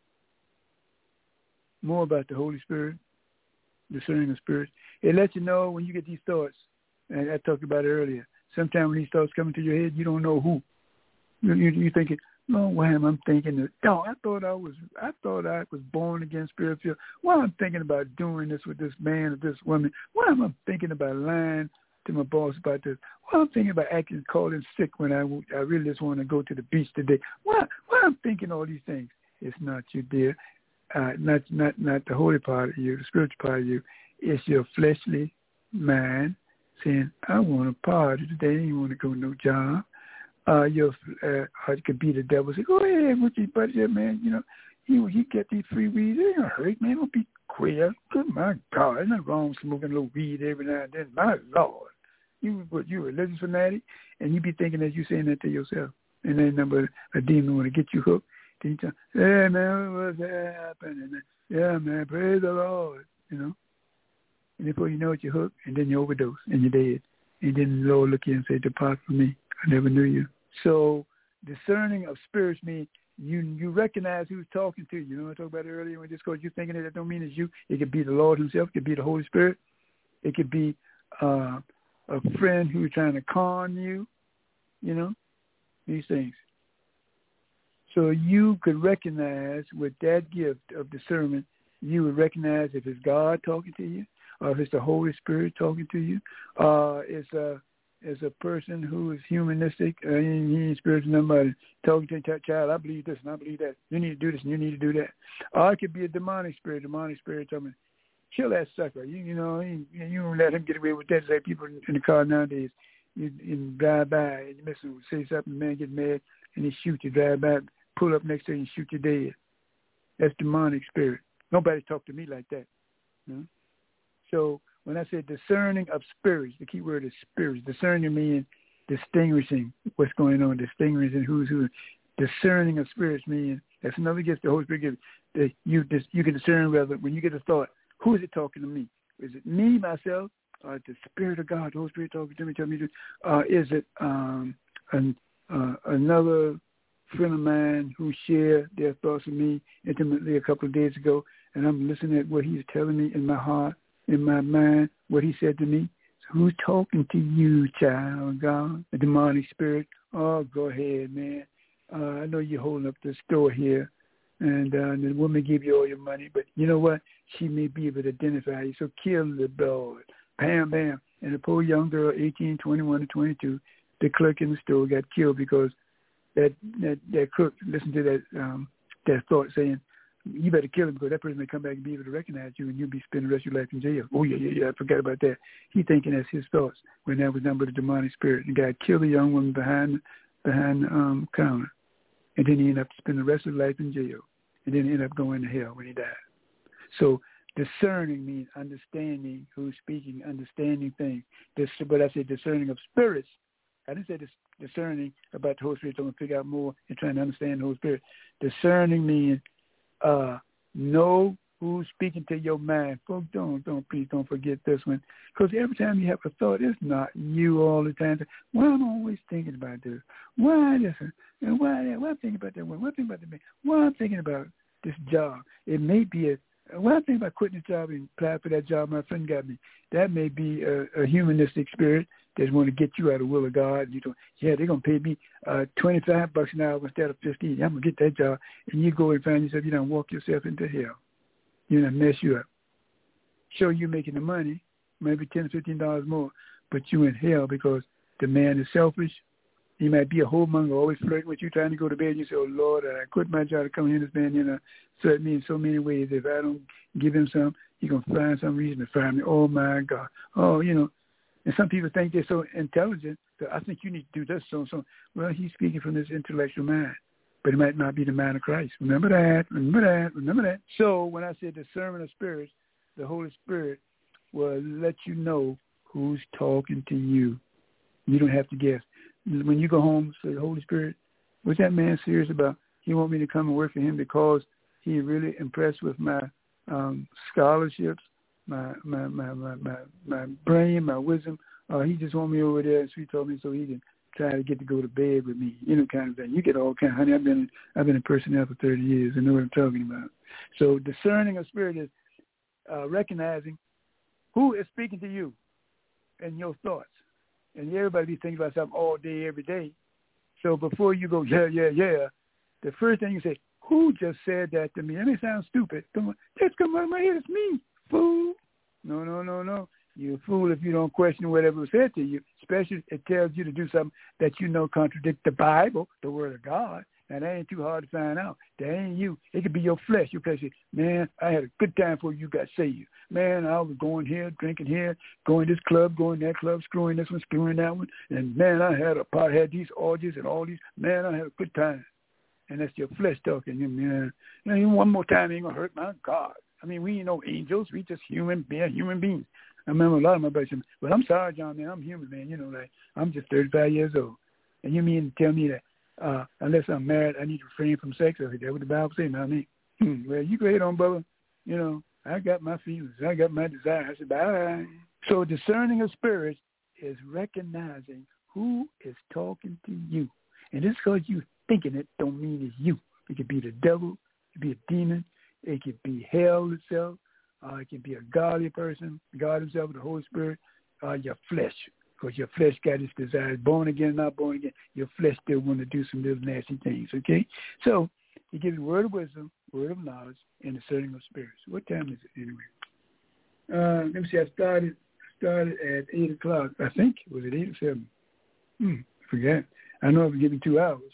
Speaker 3: more about the Holy Spirit, discerning of spirits. It lets you know when you get these thoughts, and I talked about it earlier. Sometimes when these thoughts come into your head, you don't know who. You're thinking, Lord, why am I thinking that? No, I thought I was born again, spirit-filled. Why am I thinking about doing this with this man or this woman? Why am I thinking about lying to my boss about this? Why am I thinking about calling sick when I really just want to go to the beach today? Why am I thinking all these things? It's not you, dear. Not the holy part of you, the spiritual part of you. It's your fleshly mind saying, I want to party today. You want to go to no job. It could be the devil. Say, go ahead with your buddy, man. You know, he get these free weeds. It ain't gonna hurt, man. Don't be queer. Good, my God, there's nothing wrong with smoking a little weed every now and then. My Lord, you a religious fanatic, and you be thinking that you saying that to yourself, and then number a demon want to get you hooked. Then you tell, hey man, what's happening? Yeah, man, praise the Lord. You know, and before you know it, you're hooked, and then you overdose, and you're dead. And then the Lord look at you and say, depart from me. I never knew you. So discerning of spirits means you recognize who's talking to you. You know what I talked about earlier? When just because you're thinking that don't mean it's you. It could be the Lord himself. It could be the Holy Spirit. It could be a friend who's trying to con you, you know, these things. So you could recognize with that gift of discernment, you would recognize if it's God talking to you or if it's the Holy Spirit talking to you. It's a person who is humanistic, he ain't spiritual, nobody talking to a child, I believe this and I believe that. You need to do this and you need to do that. Or it could be a demonic spirit telling me, kill that sucker. You don't let him get away with that. Like people in the car nowadays, you drive by and you miss him, say something, the man get mad and he shoot you, drive by, pull up next to you and shoot you dead. That's demonic spirit. Nobody talk to me like that. You know? So when I say discerning of spirits, the key word is spirits. Discerning means distinguishing what's going on, distinguishing who's who. Discerning of spirits means that's another gift the Holy Spirit gives. That you can discern whether when you get a thought, who is it talking to me? Is it me, myself, or the Spirit of God, the Holy Spirit talking to me, telling me to? Is it another friend of mine who shared their thoughts with me intimately a couple of days ago, and I'm listening at what he's telling me in my heart, in my mind, what he said to me. So who's talking to you, child of God? The demonic spirit? Oh, go ahead, man. I know you're holding up the store here, and the woman gave you all your money, but you know what? She may be able to identify you, so kill the dog. Bam, bam. And the poor young girl, 18, 21, and 22, the clerk in the store got killed because that clerk listened to that thought saying, you better kill him because that person may come back and be able to recognize you and you'll be spending the rest of your life in jail. Oh, yeah, I forgot about that. He thinking that's his thoughts when that was done by the demonic spirit. The guy killed a young woman behind the counter. And then he ended up spending the rest of his life in jail. And then he ended up going to hell when he died. So discerning means understanding who's speaking, understanding things. But I said discerning of spirits. I didn't say discerning about the Holy Spirit, so I'm going to figure out more and trying to understand the Holy Spirit. Discerning means know who's speaking to your mind. Folks, please don't forget this one. Because every time you have a thought, it's not you all the time. Why am I always thinking about this? Why this? And why that? Why I'm thinking about that one? Why I'm thinking about that man? Why I'm thinking about this job? It may be why I'm thinking about quitting the job and applying for that job my friend got me. That may be a humanistic spirit that want to get you out of the will of God. They're going to pay me $25 an hour instead of $15. I'm going to get that job. And you go and find yourself, you don't walk yourself into hell. You don't mess you up. Sure, you're making the money, maybe $10 or $15 more, but you in hell because the man is selfish. He might be a whoremonger, always flirting with you, trying to go to bed. You say, oh, Lord, I quit my job to come here. This man, threaten me in so many ways. If I don't give him some, he's going to find some reason to fire me. Oh, my God. Oh, And some people think they're so intelligent that I think you need to do this, so. Well, he's speaking from his intellectual mind, but it might not be the mind of Christ. Remember that. So when I said discernment of spirits, the Holy Spirit will let you know who's talking to you. You don't have to guess. When you go home, say, Holy Spirit, was that man serious about he want me to come and work for him because he really impressed with my scholarships, my brain, my wisdom? He just want me over there and sweet talk me so he can try to get to go to bed with me, kind of thing. You get all kind of, honey, I've been in personnel for 30 years. I know what I'm talking about. So discerning of spirit is recognizing who is speaking to you and your thoughts. And everybody be thinking about something all day, every day. So before you go, yeah, the first thing you say, who just said that to me? That may sound stupid. Just come out of my head. It's me, fool. No. You're a fool if you don't question whatever was said to you, especially if it tells you to do something that you know contradict the Bible, the Word of God. Now, that ain't too hard to find out. That ain't you. It could be your flesh. Your flesh says, man, I had a good time before you got saved. Man, I was going here, drinking here, going this club, going that club, screwing this one, screwing that one. And, man, I had these orgies and all these. Man, I had a good time. And that's your flesh talking. Man, even one more time ain't going to hurt my God. I mean, we ain't no angels. We just human beings. I remember a lot of my buddies saying, well, I'm sorry, John, man. I'm human, man. Like, I'm just 35 years old. And you mean to tell me that unless I'm married, I need to refrain from sex? That's what the Bible says, man. I mean, well, you go ahead on, brother. I got my feelings. I got my desire. I said, bye. So discerning of spirits is recognizing who is talking to you. And just because you thinking it don't mean it's you. It could be the devil. It could be a demon. It could be hell itself. It could be a godly person, God himself, the Holy Spirit, your flesh. Because your flesh got its desires. Born again, not born again, your flesh still want to do some little nasty things, okay? So he gives you word of wisdom, word of knowledge, and discerning of spirits. What time is it anyway? Let me see. I started at 8 o'clock. I think. Was it 8 or 7? Forget. I know I've given 2 hours.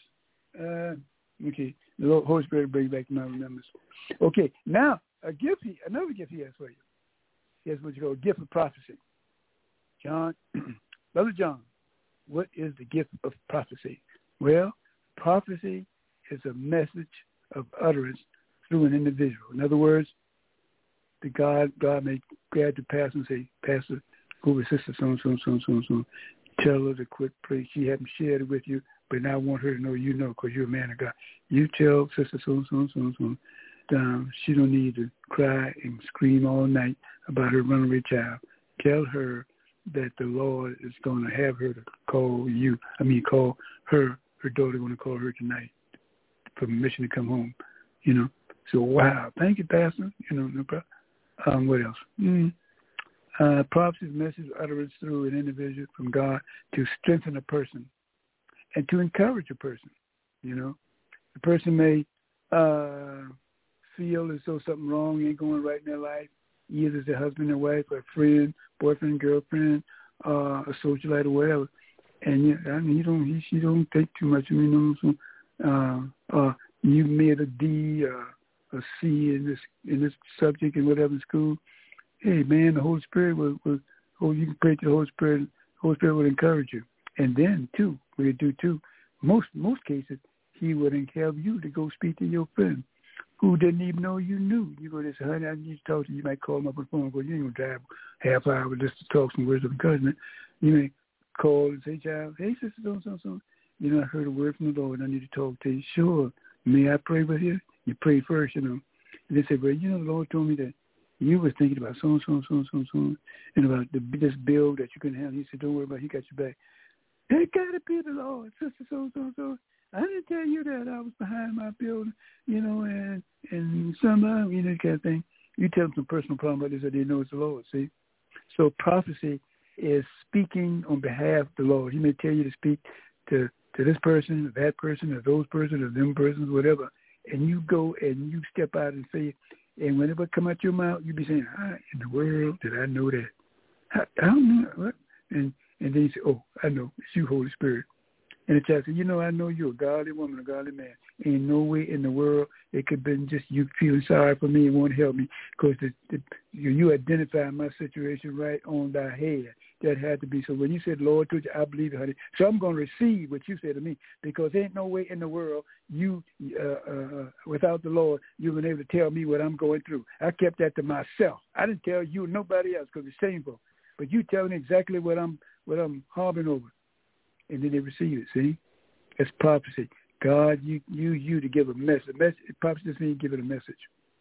Speaker 3: Okay. The Holy Spirit brings back my remembrance. Okay. Now, another gift he has for you. He has what you call a gift of prophecy. John, Brother John, what is the gift of prophecy? Well, prophecy is a message of utterance through an individual. In other words, God may grab the pastor and say, Pastor, go with Sister so. Tell her to quit praying. She hasn't shared it with you, but I want her to know you know because you're a man of God. You tell Sister so. She don't need to cry and scream all night about her runaway child. Tell her that the Lord is going to have her to call her daughter going to call her tonight for permission to come home, So, wow. Thank you, Pastor. No problem. What else? Prophecy is message utterance through an individual from God to strengthen a person and to encourage a person, The person may feel as though something wrong ain't going right in their life, either as a husband and wife, or a friend, boyfriend, girlfriend, a socialite or whatever. And she don't take too much of me, you made a D, a C in this subject and whatever in school. Hey man, the Holy Spirit will you can pray to the Holy Spirit. The Holy Spirit will encourage you. And then too, what it do too, most cases, he would help you to go speak to your friend who didn't even know you knew. You go there, say, honey, I need to talk to you. You might call him up on the phone. Go, you ain't going to drive half an hour just to talk some words of encouragement. You may call and say, child, hey, sister, so. I heard a word from the Lord. I need to talk to you. Sure. May I pray with you? You pray first, And they say, well, the Lord told me that you was thinking about so, and about this bill that you couldn't handle. He said, don't worry about it. He got your back. It got to be the Lord, sister, so. I didn't tell you that I was behind my building, and some, that kind of thing. You tell them some personal problem about this, that they know it's the Lord, see? So prophecy is speaking on behalf of the Lord. He may tell you to speak to this person, or that person, or those persons, or them persons, whatever, and you go and you step out in faith, and whenever it come out your mouth, you be saying, how in the world did I know that? I don't know. What? And then you say, oh, I know. It's you, Holy Spirit. And the child said, I know you're a godly woman, a godly man. Ain't no way in the world it could have been just you feeling sorry for me and won't help me because you identified my situation right on thy head. That had to be. So when you said, Lord, told you, I believe it, honey. So I'm going to receive what you said to me because there ain't no way in the world you, without the Lord, you've been able to tell me what I'm going through. I kept that to myself. I didn't tell you nobody else because it's shameful. But you tell me exactly what I'm harboring over. And then they receive it, see? It's prophecy. God, you to give a message. Prophecy doesn't mean give it a message.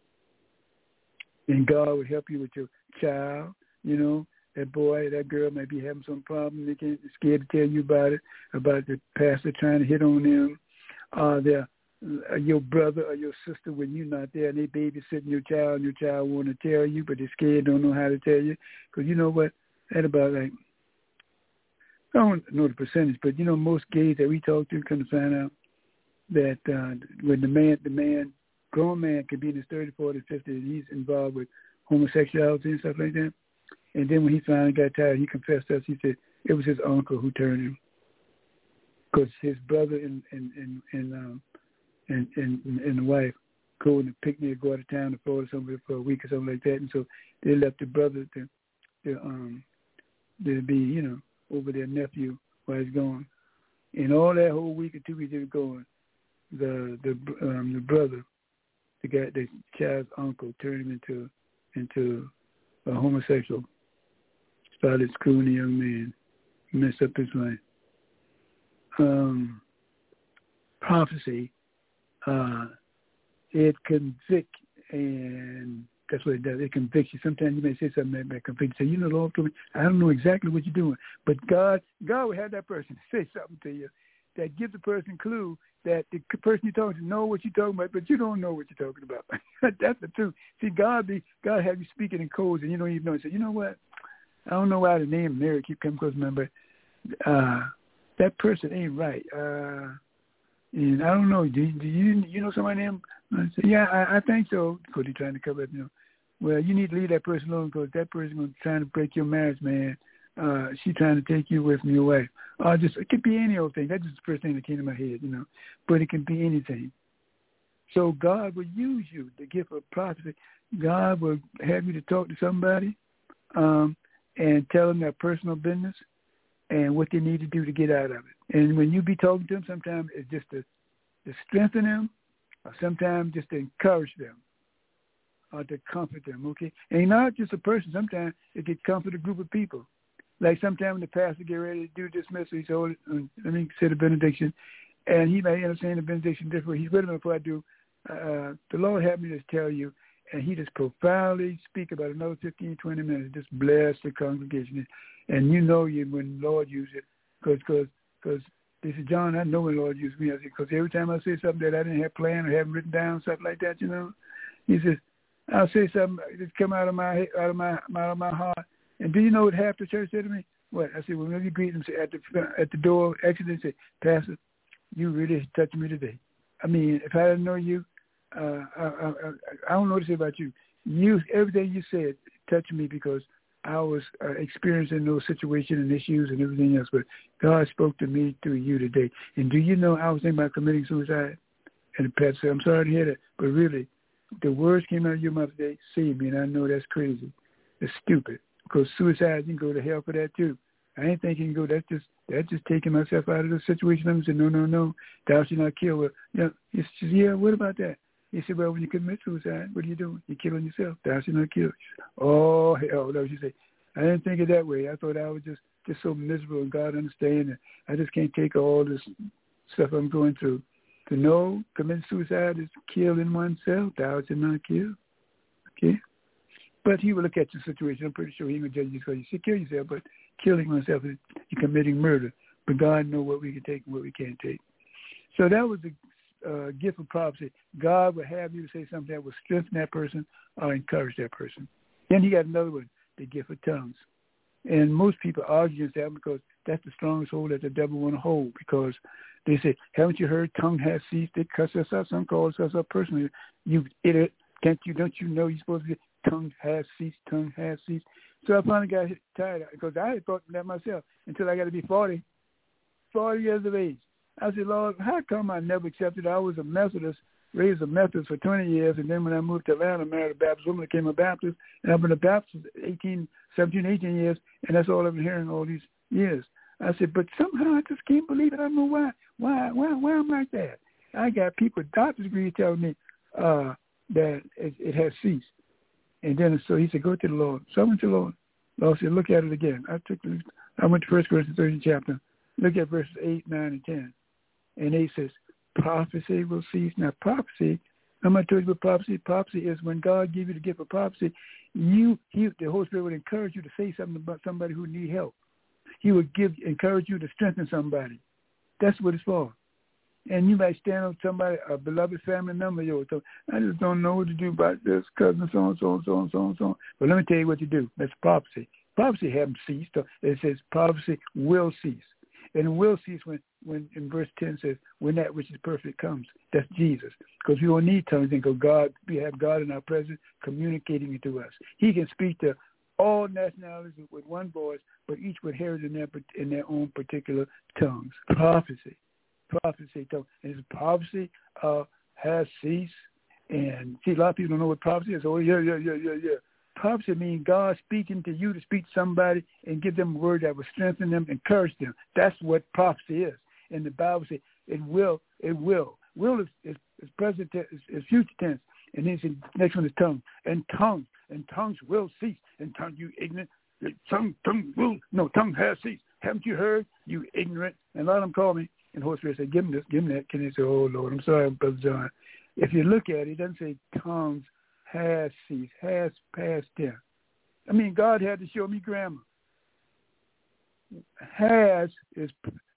Speaker 3: And God will help you with your child, that boy, that girl may be having some problem. They can't, scared to tell you about it, about the pastor trying to hit on them. Your brother or your sister when you're not there and they babysitting your child and your child want to tell you, but they're scared, don't know how to tell you. Because you know what? That about like, I don't know the percentage, but most gays that we talk to come to find out that when the grown man could be in his 30, 40, 50, and he's involved with homosexuality and stuff like that. And then when he finally got tired, he confessed to us. He said it was his uncle who turned him, because his brother and the wife go on a picnic, go out of town to Florida somewhere for a week or something like that, and so they left the brother to be, over their nephew while he's gone. And all that whole week or 2 weeks they were going, the brother, the child's uncle, turned him into a homosexual. Started screwing the young man, messed up his life. Prophecy, it convicts, and that's what it does. It convicts you. Sometimes you may say something that convicts you. Say, Lord told me, I don't know exactly what you're doing, but God will have that person say something to you that gives the person a clue that the person you're talking to know what you're talking about, but you don't know what you're talking about. That's the truth. See, God have you speaking in codes, and you don't even know. You say, you know what? I don't know why the name Mary keep coming close to me, but that person ain't right. And I don't know. Do you know somebody named? I say, yeah, I think so. Because they're trying to cover it. Well, you need to leave that person alone, because that person is trying to break your marriage, man. She's trying to take you away from your wife. It could be any old thing. That's just the first thing that came to my head, But it can be anything. So God will use you, the gift of prophecy. God will have you to talk to somebody and tell them their personal business and what they need to do to get out of it. And when you be talking to them, sometimes it's just to strengthen them, or sometimes just to encourage them, or to comfort them, okay? And not just a person. Sometimes it can comfort a group of people. Like sometimes when the pastor get ready to do dismissal, he said, let me say the benediction, and he may end up saying the benediction differently. He's waiting before I do. The Lord had me just tell you, and he just profoundly speak about another 15, 20 minutes, just bless the congregation. And when the Lord used it, because they said, John, I know when the Lord used me. I said, because every time I say something that I didn't have planned or haven't written down, something like that, he says, I'll say something that come out of my heart. And do you know what half the church said to me? What? I said, well, when you greet them at the door, exit, they say, Pastor, you really touched me today. I mean, if I didn't know you, I don't know what to say about you. Everything you said touched me, because I was experiencing those situations and issues and everything else. But God spoke to me through you today. And do you know I was thinking about committing suicide? And the pastor said, I'm sorry to hear that, but really, the words came out of your mouth today, saved me, and I know that's crazy. It's stupid, because suicide, you can go to hell for that too. I ain't think you can go. That's just taking myself out of the situation. I'm saying, no, thou shalt not kill. Well, he says, yeah, what about that? He said, well, when you commit suicide, what are you doing? You're killing yourself. Thou shalt not kill. Oh, hell, no, she said, I didn't think it that way. I thought I was just so miserable, and God understand that I just can't take all this stuff I'm going through. To know committing suicide is killing oneself. Thou shalt not kill. Okay? But he will look at your situation. I'm pretty sure he will judge you because you should kill yourself, but killing oneself is committing murder. But God knows what we can take and what we can't take. So that was the gift of prophecy. God will have you to say something that will strengthen that person or encourage that person. Then he got another one, the gift of tongues. And most people argue against that because that's the strongest hold that the devil want to hold, because they say, haven't you heard tongue has ceased? They cuss us out. Some call us out personally. You idiot. Don't you know you're supposed to be tongue has ceased, tongue has ceased. So I finally got tired because I had thought that myself until I got to be 40 years of age. I said, Lord, how come I never accepted? I was a Methodist, raised a Methodist for 20 years, and then when I moved to Atlanta, I married a Baptist woman, became a Baptist, and I've been a Baptist 18 years, and that's all I've been hearing all these years. I said, but somehow I just can't believe it. I don't know why I'm like that. I got people with doctor's degrees telling me that it has ceased. And then so he said, go to the Lord. So I went to the Lord. The Lord said, look at it again. I went to 1 Corinthians 13 chapter. Look at verses 8, 9, and 10. And he says, prophecy will cease. Now prophecy, I'm going to tell you what prophecy. Prophecy is when God gives you the gift of prophecy, the Holy Spirit would encourage you to say something about somebody who needs help. He would encourage you to strengthen somebody. That's what it's for. And you might stand up somebody, a beloved family member, so I just don't know what to do about this, cousin, so. But let me tell you what to do. That's prophecy. Prophecy hasn't ceased. It says prophecy will cease. And it will cease when in verse 10 says, when that which is perfect comes. That's Jesus. Because we don't need tongues because God, we have God in our presence communicating it to us. He can speak to all nationalities with one voice, but each would hear it in their own particular tongues. Prophecy, tongue. And his prophecy has ceased. And see, a lot of people don't know what prophecy is. Oh, yeah. Prophecy means God speaking to you to speak to somebody and give them a word that will strengthen them, encourage them. That's what prophecy is. And the Bible says it will. Will is present tense, is future tense. And then the next one is tongue. And tongues will cease. And tongue, you ignorant. Tongue has ceased. Haven't you heard, you ignorant? And a lot of them call me, and the Holy Spirit said, give them this, give them that. Can they say, oh, Lord, I'm sorry, Brother John. If you look at it, it doesn't say tongues has ceased, has passed tense. I mean, God had to show me grammar. Has is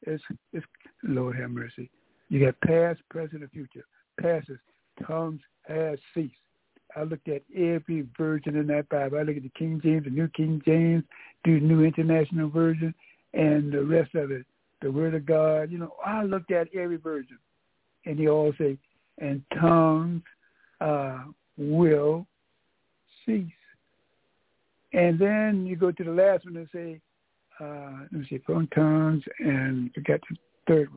Speaker 3: Lord have mercy. You got past, present, and future. Passes. Tongues has ceased. I looked at every version in that Bible. I look at the King James, the New King James, the New International Version, and the rest of it, the Word of God. You know, I looked at every version, and they all say, and tongues will cease. And then you go to the last one and say, let me see, phone tongues, and I got the third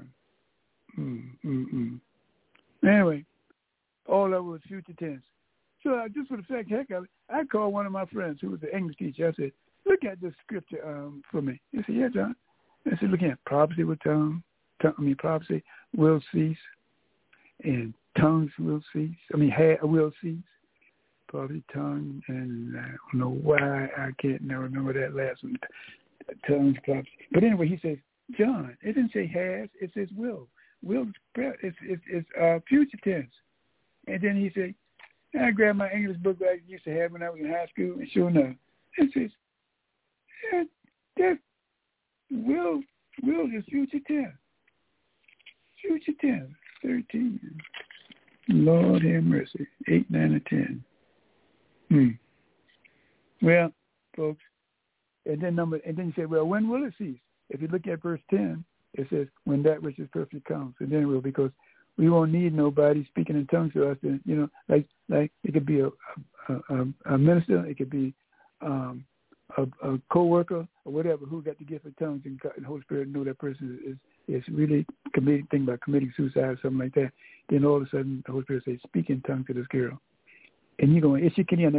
Speaker 3: one. Anyway, all of it was future tense. So I just for the heck of it, I called one of my friends who was an English teacher. I said, look at this scripture for me. He said, yeah, John. I said, look at prophecy with prophecy will cease, and tongues will cease. Will cease. Probably tongue, and I don't know why I can't now remember that last one. Tongues, prophecy. But anyway, he says, John, it didn't say has, it says will. Will is future tense. And then he said, I grabbed my English book that I used to have when I was in high school, and sure enough, it says, that will is future tense. Future tense, 13. Lord have mercy, 8, 9, and 10. Well, folks, and then you say, well, when will it cease? If you look at verse 10, it says, when that which is perfect comes. And then it will, because we won't need nobody speaking in tongues to us. And, you know, like it could be a minister, it could be a co-worker or whatever who got the gift of tongues, and the Holy Spirit know that person is really thinking about committing suicide or something like that. Then all of a sudden the Holy Spirit says, speak in tongues to this girl. And you're going,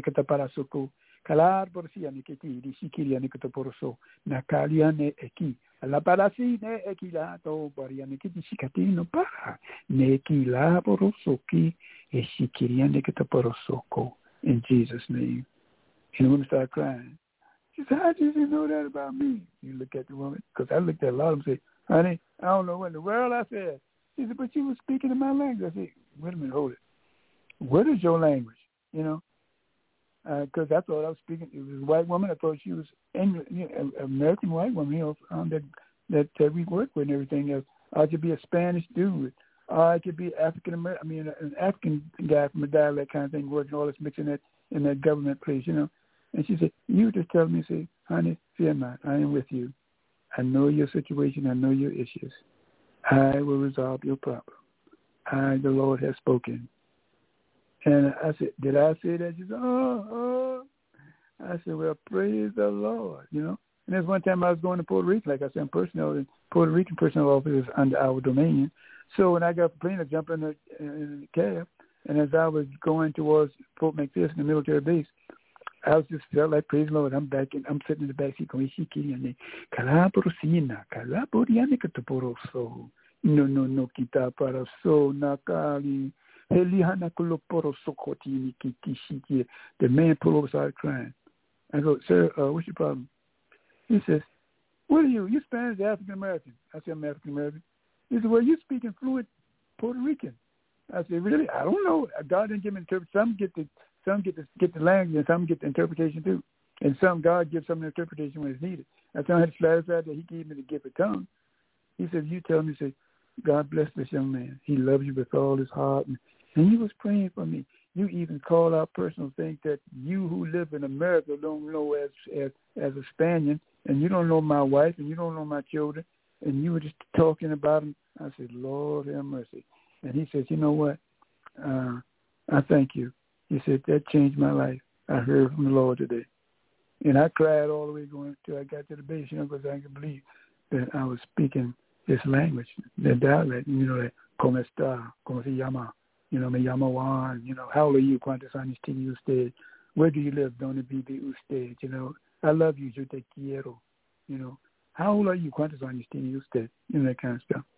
Speaker 3: kalar borsia niketi di sikiria nikotoporoso nakaliane eki la parasi ne ekila to boria niketi sikati no para nekila borosoki e sikiria nikotoporoso in Jesus' name. And the woman started crying. She said, how did you know that about me? You look at the woman, because I looked at a lot of them and said, honey, I don't know what in the world I said. She said, but you were speaking in my language. I said, wait a minute, hold it. What is your language? You know? Because I thought I was speaking. It was a white woman. I thought she was American white woman, you know, that we work with and everything else. I could be a Spanish dude. I could be African American. I mean, an African guy from a dialect kind of thing, working all this mixing in that government place, you know. And she said, "You just tell me, say, honey, fear not. I am with you. I know your situation. I know your issues. I will resolve your problem. I, the Lord, has spoken." And I said, did I say that? She said, oh. I said, well, praise the Lord, you know. And there's one time I was going to Puerto Rico, like I said, the Puerto Rican personnel office is under our domain. So when I got the plane, I jumped in the cab, and as I was going towards Fort McPherson, the military base, I was just felt like, praise the Lord, I'm sitting in the back seat going, no, kita para so nakali. The man pulled over, started crying. I go, sir, what's your problem? He says, what are you? You Spanish, African American? I said, I'm African American. He said, well, you speaking fluent Puerto Rican. I said, really? I don't know. God didn't give me interpretation. Some get the language, and some get the interpretation too. And some God gives some interpretation when it's needed. I told him to clarify that He gave me the gift of tongue. He said, you tell me, say, God bless this young man. He loves you with all his heart. And he was praying for me. You even call out personal things that you who live in America don't know as a Spaniard, and you don't know my wife, and you don't know my children, and you were just talking about him. I said, Lord have mercy. And he says, you know what? I thank you. He said, that changed my life. I heard from the Lord today. And I cried all the way going until I got to the base, because I could believe that I was speaking this language, that dialect, that como está, como se llama, me llamo Juan, how old are you, cuántos años tiene usted, where do you live, donde vive usted, I love you, yo te quiero, how old are you, cuántos años tiene usted, that kind of stuff.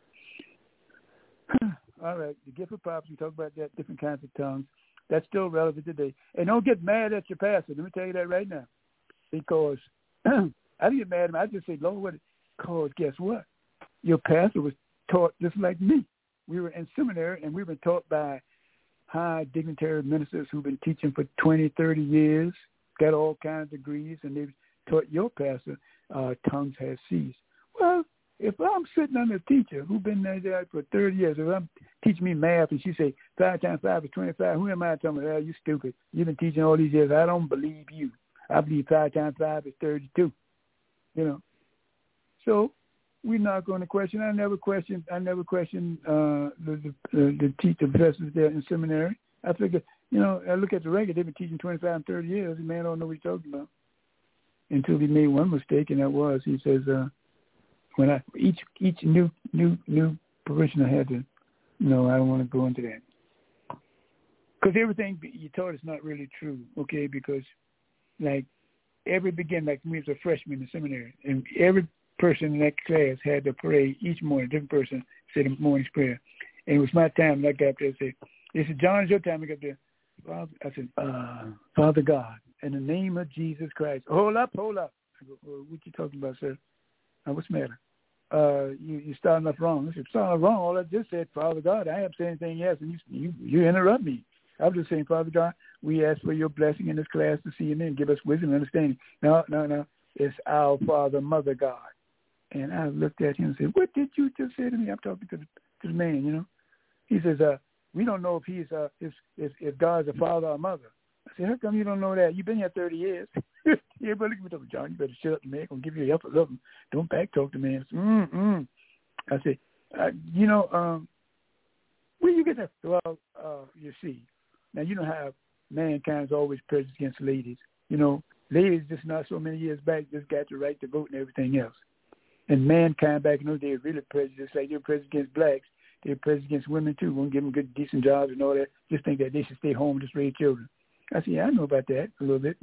Speaker 3: All right, the gift of prophecy, we talk about that, different kinds of tongues. That's still relevant today. And don't get mad at your pastor. Let me tell you that right now. Because I didn't get mad at him. I just say, Lord, what? Because guess what? Your pastor was taught just like me. We were in seminary, and we've been taught by high dignitary ministers who've been teaching for 20, 30 years, got all kinds of degrees, and they've taught your pastor tongues have ceased. Well, if I'm sitting under a teacher who's been there for 30 years, if I'm teaching me math and she say 5 times 5 is 25, who am I telling her, you stupid? You've been teaching all these years. I don't believe you. I believe 5 times 5 is 32. So we're not going to question. I never questioned the teacher professors there in seminary. I figure, I look at the record. They've been teaching 25 and 30 years. The man don't know what he's talking about until he made one mistake, and that was he says. When each new parishioner had to, I don't want to go into that. Because everything you taught is not really true, okay? Because, like, every beginning, like me as a freshman in the seminary, and every person in that class had to pray each morning, different person said a morning's prayer. And it was my time, and I got up there and said, they said, John, it's your time. I got there. I said, Father God, in the name of Jesus Christ. Hold up. I go, what you talking about, sir? What's the matter? You starting off wrong. I said, starting off wrong. All I just said, Father God, I haven't said anything else, and you interrupt me. I was just saying, Father God, we ask for your blessing in this class to see and give us wisdom and understanding. No. It's our Father, Mother God. And I looked at him and said, what did you just say to me? I'm talking to the man, He says, we don't know if he's if God's a father or a mother. I said, how come you don't know that? You've been here 30 years. Everybody look at me talking, John, you better shut up, man. I'm going to give you the upper something. Don't back talk to me. I said, where you get that? Well, you see. Now, you know how mankind's always prejudiced against ladies. Ladies just not so many years back just got the right to vote and everything else. And mankind back in those days really prejudiced, like they were prejudiced against blacks. They were prejudiced against women, too. Won't give them good, decent jobs and all that. Just think that they should stay home and just raise children. I said, yeah, I know about that a little bit,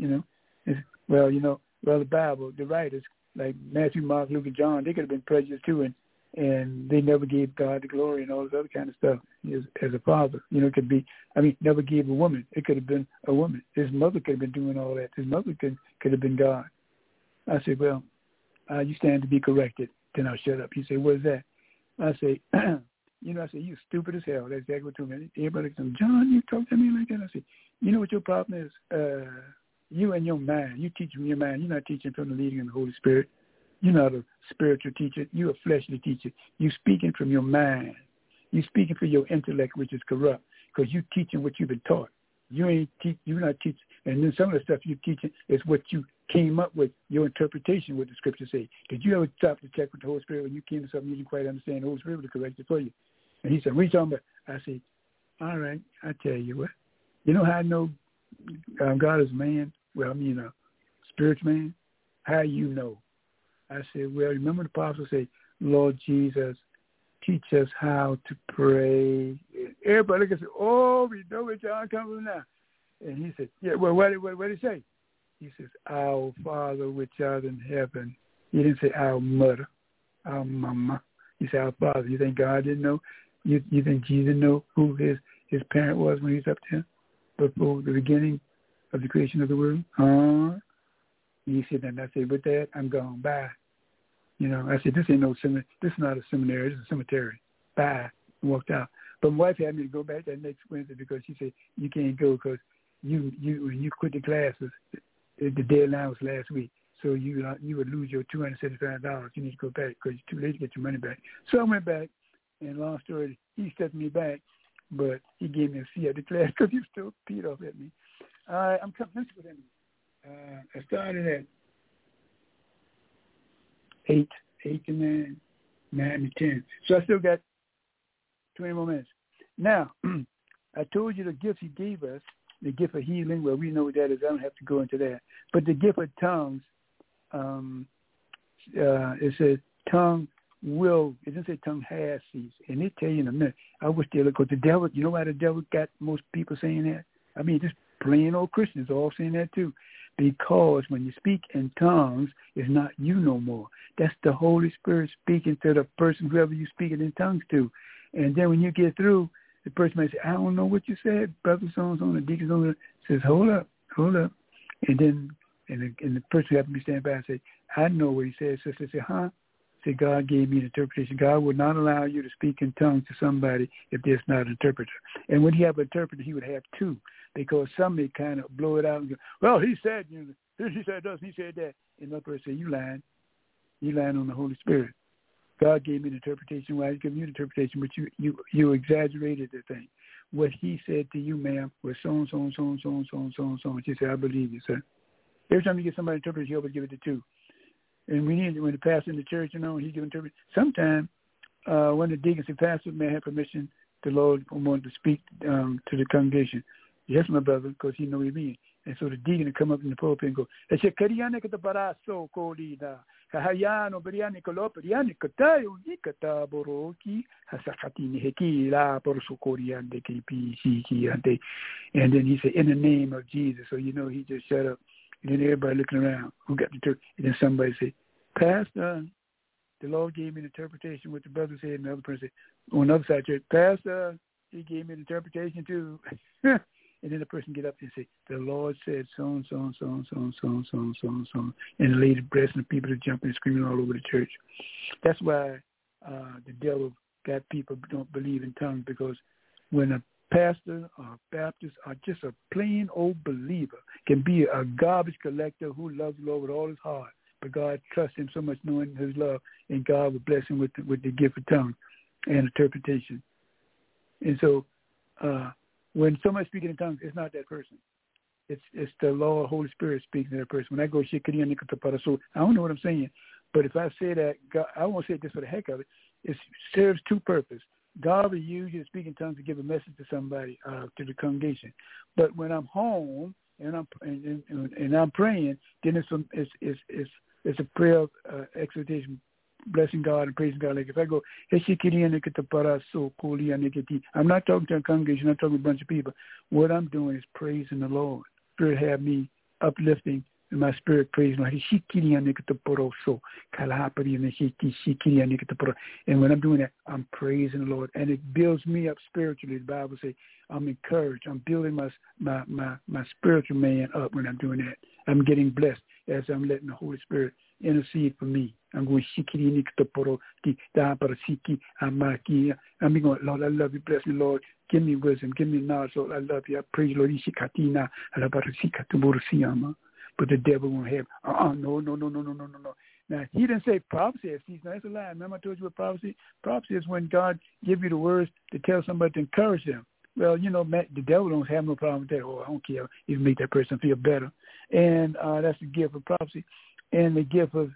Speaker 3: Well, the Bible, the writers, like Matthew, Mark, Luke, and John, they could have been prejudiced too, and they never gave God the glory and all this other kind of stuff as a father. It could be, never gave a woman. It could have been a woman. His mother could have been doing all that. His mother could have been God. I said, well, you stand to be corrected. Then I'll shut up. He said, what is that? I say, I said, you stupid as hell. That's exactly what you meant. Everybody said, John, you talk to me like that? I said, you know what your problem is? You and your mind. You teach from your mind. You're not teaching from the leading of the Holy Spirit. You're not a spiritual teacher. You're a fleshly teacher. You're speaking from your mind. You're speaking from your intellect, which is corrupt, because you're teaching what you've been taught. You're not teaching. And then some of the stuff you're teaching is what you came up with, your interpretation, what the scriptures say. Did you ever stop to check with the Holy Spirit when you came to something you didn't quite understand? The Holy Spirit would correct it for you. And he said, what are you talking about? I said, all right, I tell you what. You know how I know God is a man? Well, a spiritual man. How you know? I said, well, remember the apostle said, Lord Jesus, teach us how to pray. Everybody look and say, oh, we know where John comes from now. And he said, yeah, well, what did he say? He says, our Father which art in heaven. He didn't say our mother, our mama. He said, our Father. You think God didn't know? You think Jesus know who his parent was when he was up there before the beginning of the creation of the world? He said, and I said, with that, I'm gone. Bye. I said, this ain't no seminary. This is not a seminary. This is a cemetery. Bye. And walked out. But my wife had me to go back that next Wednesday because she said, you can't go because you quit the classes. The deadline was last week. So you would lose your $275. You need to go back because it's too late to get your money back. So I went back, and long story, he set me back, but he gave me a C at the class because he was still peed off at me. All right, I'm coming. Let's go down. I started at 8 to 9. 9 to 10. So I still got 20 more minutes. Now, I told you the gifts he gave us, the gift of healing, well, we know what that is. I don't have to go into that. But the gift of tongues, it says tongue will, it doesn't say tongue has ceased. And they tell you in a minute. I wish they look, because the devil, you know why the devil got most people saying that? I mean, just plain old Christians all saying that too. Because when you speak in tongues, it's not you no more. That's the Holy Spirit speaking to the person, whoever you speaking in tongues to. And then when you get through, the person may say, I don't know what you said, brother so-and-so, the deacon so-and-so says, hold up. And then and the person who happened to be standing by and say, I know what he said. Sister say, huh? Say, God gave me an interpretation. God would not allow you to speak in tongues to somebody if there's not an interpreter. And when he have an interpreter, he would have two, because somebody kind of blow it out and go, well, he said, he said this, he said that. And the person say, you lying. You lying on the Holy Spirit. God gave me an interpretation. Well, he's giving you an interpretation, but you exaggerated the thing. What he said to you, ma'am, was so-and-so, and so-and-so, and so-and-so, and so. And she said, I believe you, sir. Every time you get somebody interpreted, he always give it to two. And we need, when the pastor in the church, he's giving interpretation. Sometimes when the deacons and pastors may have permission, the Lord wanted to speak to the congregation. Yes, my brother, because he know what he means. And so the deacon would come up in the pulpit and go, Kahayano Beriani Coloperiani Katayo Nikata Boroki Hasakatini Hekila Borsokorian de Kipi Siki and then he said, in the name of Jesus. So he just shut up. And then everybody looking around who got the church. And then somebody said, Pastor, the Lord gave me an interpretation, what the brother said, and the other person said, on the other side of the church, Pastor, he gave me an interpretation too. And then the person get up and say, the Lord said so and so and so and so and so and so and so and so. And the lady blessing the people are jumping and screaming all over the church. That's why the devil got people who don't believe in tongues, because when a pastor or Baptist or just a plain old believer can be a garbage collector who loves the Lord with all his heart, but God trusts him so much knowing his love, and God will bless him with the gift of tongues and interpretation. And so when somebody's speaking in tongues, it's not that person. It's the Lord, Holy Spirit speaking to that person. When I go, I don't know what I'm saying, but if I say that, God, I won't say it just for the heck of it. It serves two purposes. God will use you to speak in tongues to give a message to somebody, to the congregation. But when I'm home and I'm praying, then it's a prayer of exhortation, blessing God and praising God. Like if I go, I'm not talking to a congregation, I'm not talking to a bunch of people. What I'm doing is praising the Lord. Spirit have me uplifting, and my spirit praising. And when I'm doing that, I'm praising the Lord, and it builds me up spiritually. The Bible says I'm encouraged. I'm building my spiritual man up when I'm doing that. I'm getting blessed as I'm letting the Holy Spirit intercede for me. I'm going, I'm going, Lord, I love you. Bless me, Lord. Give me wisdom. Give me knowledge, Lord. I love you. I praise you, Lord. But the devil won't have, no. Now, he didn't say prophecy. No, that's a lie. Remember I told you what prophecy? Prophecy is when God gives you the words to tell somebody to encourage them. Well, the devil don't have no problem with that. Oh, I don't care. You make that person feel better. And that's the gift of prophecy. And the gift of,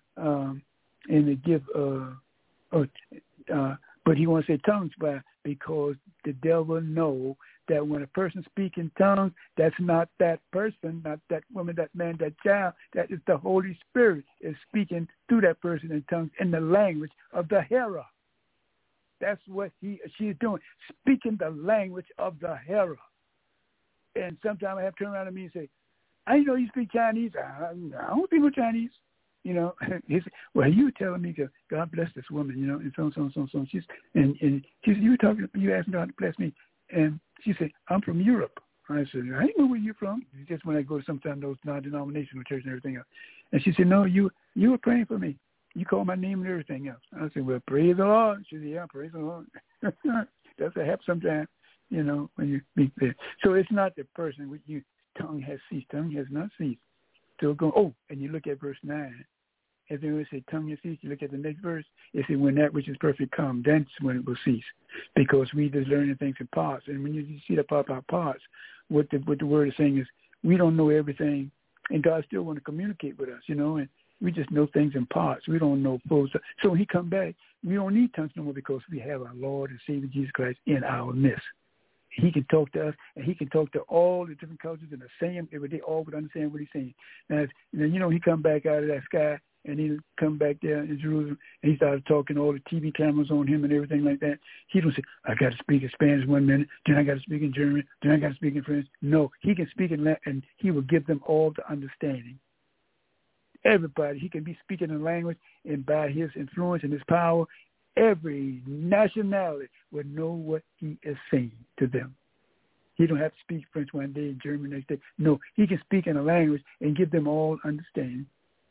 Speaker 3: but he wants to say tongues, because the devil know that when a person speaks in tongues, that's not that person, not that woman, that man, that child. That is the Holy Spirit is speaking through that person in tongues in the language of the hearer. That's what she's doing, speaking the language of the hearer. And sometimes I have to turn around to me and say, I know you speak Chinese. I don't speak no Chinese. He said, well, you telling me that God bless this woman, and so. She said, you asked God to bless me. And she said, I'm from Europe. I said, I didn't know where you're from. It's just when I go to sometimes those non-denominational churches and everything else. And she said, no, you were praying for me. You called my name and everything else. I said, well, praise the Lord. She said, yeah, praise the Lord. That's a help sometimes, when you speak there. So it's not the person with you. Tongue has ceased. Tongue has not ceased. So go, and you look at verse 9. As they always say, tongue has ceased. You look at the next verse. It says, when that which is perfect come, that's when it will cease. Because we just learning things in parts. And when you see the part about parts, what the word is saying is, we don't know everything, and God still want to communicate with us, and We just know things in parts. We don't know full. So when he come back, we don't need tongues no more because we have our Lord and Savior Jesus Christ in our midst. He can talk to us, and he can talk to all the different cultures in the same, they all would understand what he's saying. Now, he come back out of that sky, and he come back there in Jerusalem, and he started talking, all the TV cameras on him and everything like that. He don't say, I got to speak in Spanish 1 minute, then I got to speak in German, then I got to speak in French. No, he can speak in Latin, and he will give them all the understanding. Everybody, he can be speaking a language, and by his influence and his power, every nationality will know what he is saying to them. He don't have to speak French one day and German next day. No, he can speak in a language and give them all understanding.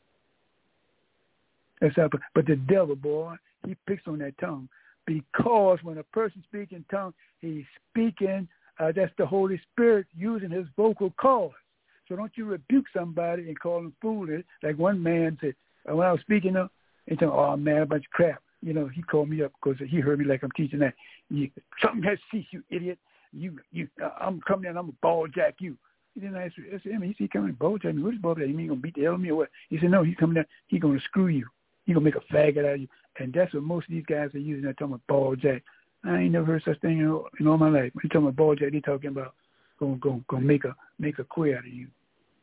Speaker 3: That's how. But the devil, boy, he picks on that tongue because when a person speaks in tongue, he's speaking. That's the Holy Spirit using his vocal cords. So don't you rebuke somebody and call them foolish. Like one man said, when I was speaking up, he said, oh, man, a bunch of crap. He called me up because he heard me like I'm teaching that. Something has ceased, you idiot. I'm coming in, I'm going to ball jack you. He didn't answer. I said, he said, he coming to ball jack me. What is ball jack? You mean going to beat the hell out of me or what? He said, no, he's coming down. He's going to screw you. He's going to make a faggot out of you. And that's what most of these guys are using. They're talking about ball jack. I ain't never heard such thing in all my life. When you're talking about ball jack, they're talking about going to make a queer out of you.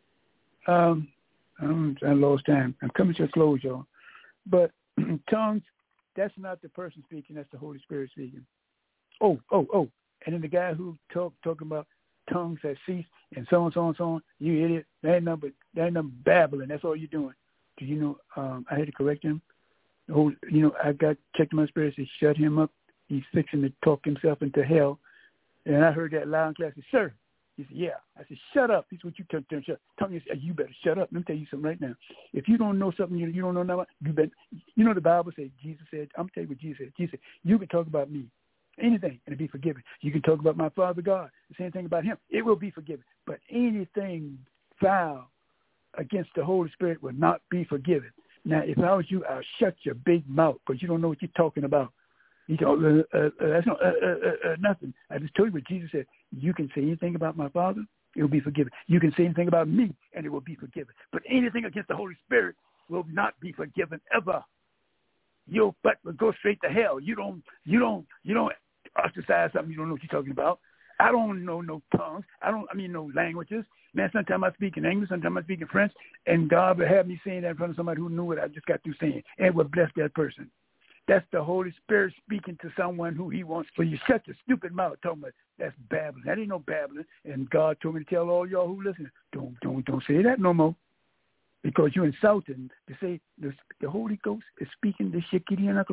Speaker 3: I lost time. I'm coming to a close, y'all. But tongues, that's not the person speaking. That's the Holy Spirit speaking. Oh. And then the guy who talking about tongues that cease and so on, you idiot. That ain't nothing babbling. That's all you're doing. Do you know, I had to correct him. I got checked my spirit to shut him up. He's fixing to talk himself into hell. And I heard that loud and clear. I said, sir. He said, yeah. I said, shut up. He said, what you tell him, shut up. Tongue is, you better shut up. Let me tell you something right now. If you don't know something you don't know nothing, you better. The Bible says, Jesus said, I'm telling you what Jesus said. Jesus said, you can talk about me, anything, and it'll be forgiven. You can talk about my Father God, the same thing about him. It will be forgiven. But anything foul against the Holy Spirit will not be forgiven. Now, if I was you, I'll shut your big mouth because you don't know what you're talking about. He said, that's nothing. I just told you what Jesus said. You can say anything about my Father, it will be forgiven. You can say anything about me, and it will be forgiven. But anything against the Holy Spirit will not be forgiven ever. Your butt will go straight to hell. You don't ostracize something you don't know what you're talking about. I don't know no tongues. No languages. Man, sometimes I speak in English, sometimes I speak in French, and God will have me saying that in front of somebody who knew what I just got through saying, and will bless that person. That's the Holy Spirit speaking to someone who he wants. So you shut your stupid mouth talking about that's babbling. That ain't no babbling. And God told me to tell all y'all who listen, don't say that no more. Because you're insulting to say the Holy Ghost is speaking the shikiriana.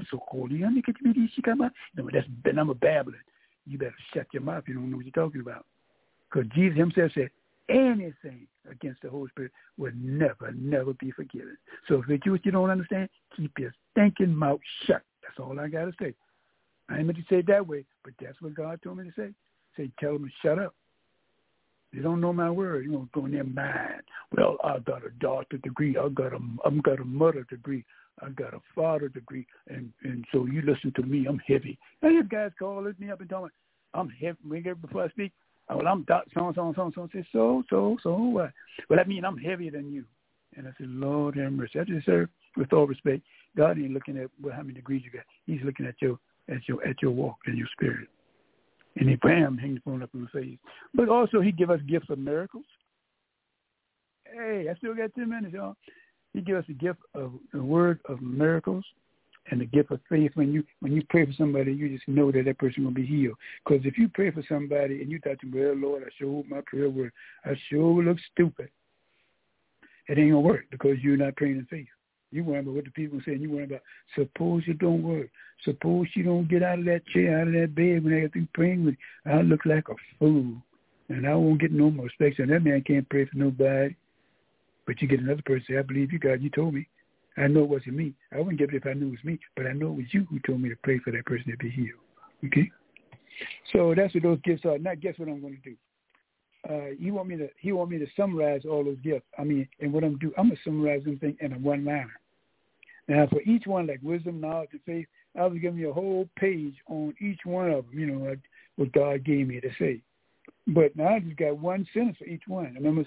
Speaker 3: No, that's I'm a babbling. You better shut your mouth if you don't know what you're talking about. Because Jesus himself said anything against the Holy Spirit will never, never be forgiven. So if it's what you don't understand, keep your stinking mouth shut. That's all I got to say. I ain't meant to say it that way, but that's what God told me to say. Say, tell them to shut up. They don't know my word. You know, go in their mind. Well, I got a doctorate degree. I got a mother degree. I got a father degree. And so you listen to me. I'm heavy. And these guys call me up and tell me, I'm heavy. Before I speak, well, I'm Dr. So. I say, so what? Well, I mean, I'm heavier than you. And I said, Lord have mercy. I just, sir, with all respect, God ain't looking at how many degrees you got. He's looking at your walk and your spirit. And Abraham hang the phone up in the face. But also he give us gifts of miracles. Hey, I still got 10 minutes, y'all. He give us a gift of a word of miracles and the gift of faith. When you pray for somebody, you just know that person will be healed. Because if you pray for somebody and you thought, well, Lord, I sure hope my prayer word, I sure look stupid. It ain't going to work because you're not praying in faith. You worry about what the people say, and you worry about, suppose it don't work. Suppose you don't get out of that chair, out of that bed when I get through praying with you. I look like a fool, and I won't get no more respect. So that man can't pray for nobody. But you get another person say, I believe you, God. You told me. I know it wasn't me. I wouldn't give it if I knew it was me, but I know it was you who told me to pray for that person to be healed. Okay? So that's what those gifts are. Now, guess what I'm going to do? He want me to summarize all those gifts. And what I'm going to do, I'm going to summarize everything in a one-liner. Now, for each one, like wisdom, knowledge, and faith, I was giving you a whole page on each one of them, what God gave me to say. But now I just got one sentence for each one. And I'm going to say,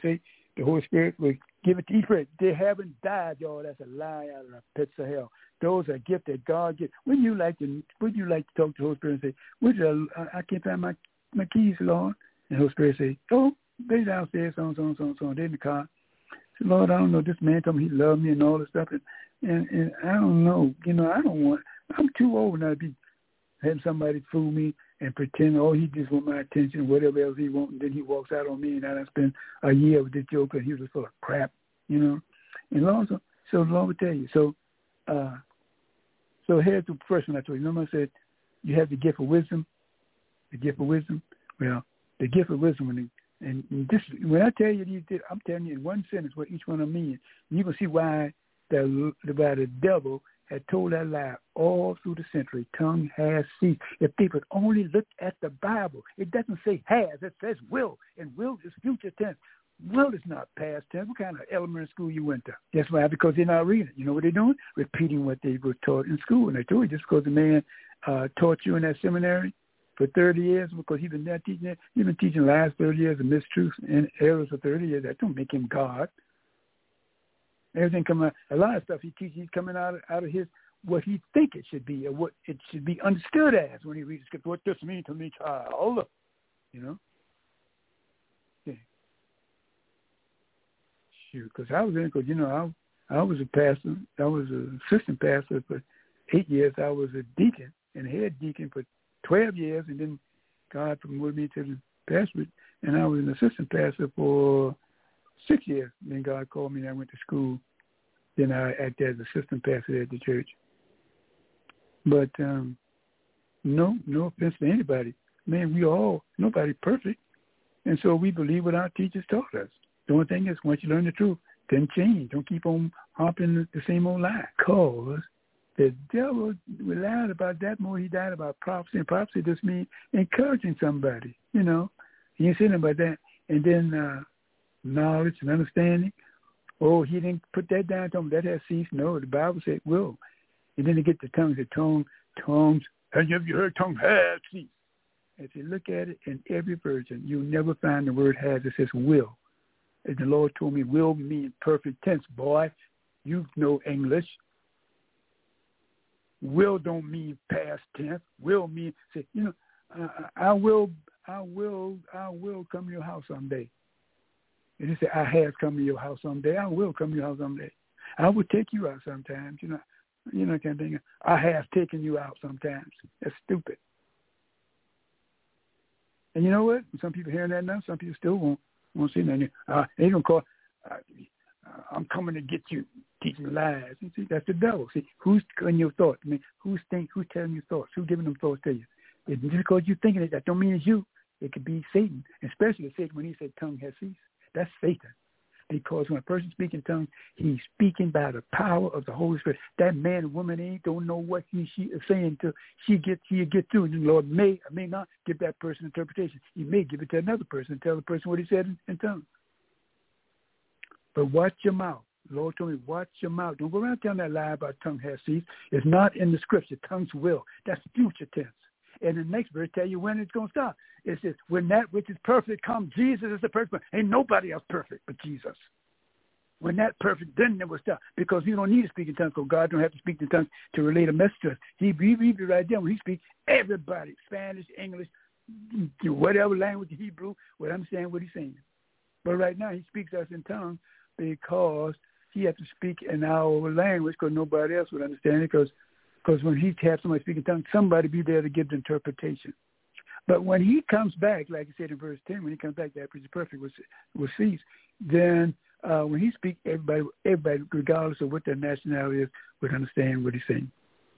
Speaker 3: The Holy Spirit will give it to each person. They haven't died, y'all. That's a lie out of the pits of hell. Those are gifts that God gives. Wouldn't you like to talk to the Holy Spirit and say, I can't find my keys, Lord? And the Holy Spirit say, oh, they downstairs, so they're in the car. I said, Lord, I don't know. This man told me he loved me and all this stuff. And I don't know. I'm too old now to be having somebody fool me and pretend, he just want my attention, whatever else he wants, and then he walks out on me, and I spend a year with this joker, and he was full of crap, And Lord, so the Lord will tell you. So here's the first one I told you. Remember I said you have the gift of wisdom. The gift of wisdom. Well, the gift of wisdom, and this, when I tell you these, I'm telling you in one sentence what each one of them mean. You can see why the devil had told that lie all through the century. Tongue has ceased. If people only look at the Bible, it doesn't say has, it says will, and will is future tense. Will is not past tense. What kind of elementary school you went to? That's why, because they're not reading. You know what they're doing? Repeating what they were taught in school. And they told you just because the man taught you in that seminary for 30 years, because he's been there teaching it, he's been teaching the last 30 years of mistruths and errors for 30 years. That don't make him God. Everything coming out, a lot of stuff he teaches, he's coming out of his, what he think it should be, or what it should be understood as when he reads the scripture. What this means to me, child, Yeah. Shoot, because I was I was a pastor. I was an assistant pastor for 8 years. I was a deacon and a head deacon for 12 years, and then God promoted me to the pastorate, and I was an assistant pastor for 6 years. Then God called me and I went to school. Then I acted as assistant pastor at the church. But no offense to anybody. Man, nobody perfect. And so we believe what our teachers taught us. The only thing is, once you learn the truth, then change. Don't keep on hopping the same old lie. Because the devil lied about that more. He died about prophecy. And prophecy just means encouraging somebody, He ain't saying about that. And then knowledge and understanding. Oh, he didn't put that down to him. That has ceased. No, the Bible said will. And then they get the tongues. Tongues. Have you heard tongue has ceased? If you look at it in every version, you'll never find the word has. It says will. And the Lord told me will mean perfect tense. Boy, you know English. Will don't mean past tense. Will mean, say, I will come to your house someday. And he said, I have come to your house someday. I will come to your house someday. I will take you out sometimes. Kind of thing. I have taken you out sometimes. That's stupid. And you know what? Some people hearing that now. Some people still won't say nothing. They don't call. I'm coming to get you, teaching lies. You see, that's the devil. See, who's in your thoughts? Who's telling you thoughts? Who's giving them thoughts to you? Just because you're thinking it, that don't mean it's you. It could be Satan, especially Satan when he said tongue has ceased. That's Satan. Because when a person speaks in tongues, he's speaking by the power of the Holy Spirit. That man or woman don't know what she is saying until she get through. And the Lord may or may not give that person interpretation. He may give it to another person and tell the person what he said in tongues. But watch your mouth. The Lord told me, watch your mouth. Don't go around telling that lie about tongue has ceased. It's not in the scripture. Tongues will. That's future tense. And the next verse tell you when it's going to stop. It says, when that which is perfect comes, Jesus is the perfect one. Ain't nobody else perfect but Jesus. When that perfect, then it will stop. Because you don't need to speak in tongues, because God don't have to speak in tongues to relate a message to us. He reads it right there. When he speaks, everybody, Spanish, English, whatever language, Hebrew, will understand what he's saying. But right now he speaks us in tongues because he has to speak in our language because nobody else would understand it, because when he has somebody speaking tongues, somebody be there to give the interpretation. But when he comes back, like he said in verse 10, when he comes back, that which is perfect will cease. Then when he speaks, everybody, regardless of what their nationality is, would understand what he's saying.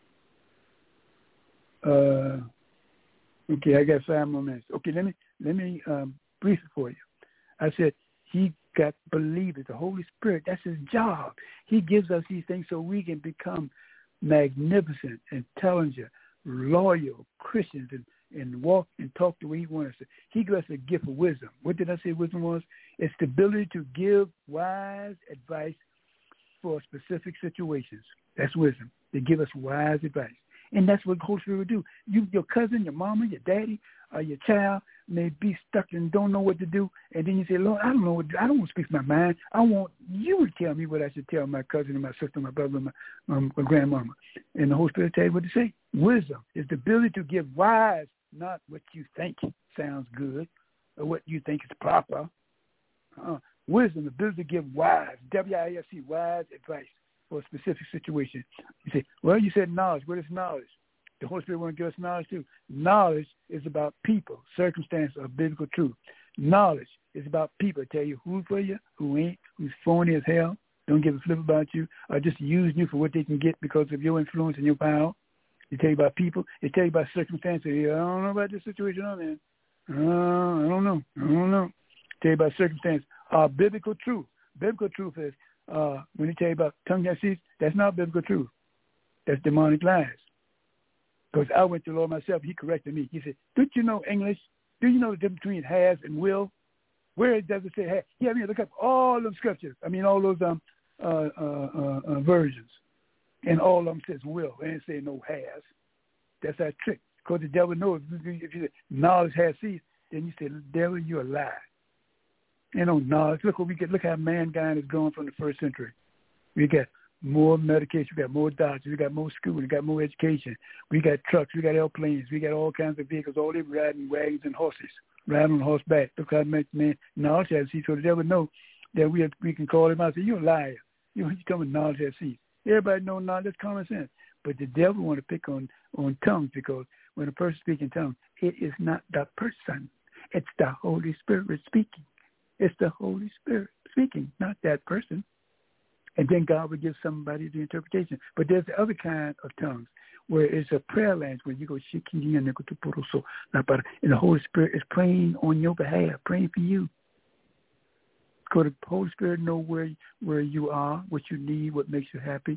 Speaker 3: Okay, I got 5 more minutes. Okay, let me brief it for you. I said he got believers, the Holy Spirit. That's his job. He gives us these things so we can become magnificent, intelligent, loyal Christians and walk and talk the way he wants us to. He gives us a gift of wisdom. What did I say wisdom was? It's the ability to give wise advice for specific situations. That's wisdom. They give us wise advice. And that's what the Holy Spirit will do. Your cousin, your mama, your daddy, your child may be stuck and don't know what to do. And then you say, Lord, I don't know. I don't want to speak my mind. I want you to tell me what I should tell my cousin and my sister, my brother, my grandmama. And the Holy Spirit will tell you what to say. Wisdom is the ability to give wise, not what you think sounds good or what you think is proper. Wisdom, the ability to give wise, W-I-S-E, wise advice for a specific situation. You say, well, you said knowledge. What is knowledge? The Holy Spirit want to give us knowledge too. Knowledge is about people, circumstances, or biblical truth. Knowledge is about people. Tell you who's for you, who ain't, who's phony as hell, don't give a flip about you, or just using you for what they can get because of your influence and your power. They tell you about people. They tell you about circumstances. I don't know about this situation I'm in. I don't know. Tell you about circumstances. Biblical truth. Biblical truth is when they tell you about tongue that sees, that's not biblical truth. That's demonic lies. Because I went to the Lord myself. He corrected me. He said, don't you know English? Do you know the difference between has and will? Where does it say has? Yeah, look up all them scriptures. All those versions. And all of them says will. They didn't say no has. That's our trick. Because the devil knows if you say knowledge has ceased, then you say, devil, you're a lie. Knowledge. Look what we get. Look how mankind has grown from the first century. We got more medication, we got more doctors, we got more school, we got more education, we got trucks, we got airplanes, we got all kinds of vehicles, all they riding wagons and horses, riding on horseback. Look how much man knowledge has ceased, so the devil know that we can call him out and say, you're a liar. You come with knowledge has ceased. Everybody knows knowledge, that's common sense. But the devil want to pick on tongues, because when a person speaks in tongues, it is not the person. It's the Holy Spirit speaking. It's the Holy Spirit speaking, not that person. And then God will give somebody the interpretation. But there's the other kind of tongues where it's a prayer language where you go, and the Holy Spirit is praying on your behalf, praying for you. Because the Holy Spirit know where you are, what you need, what makes you happy,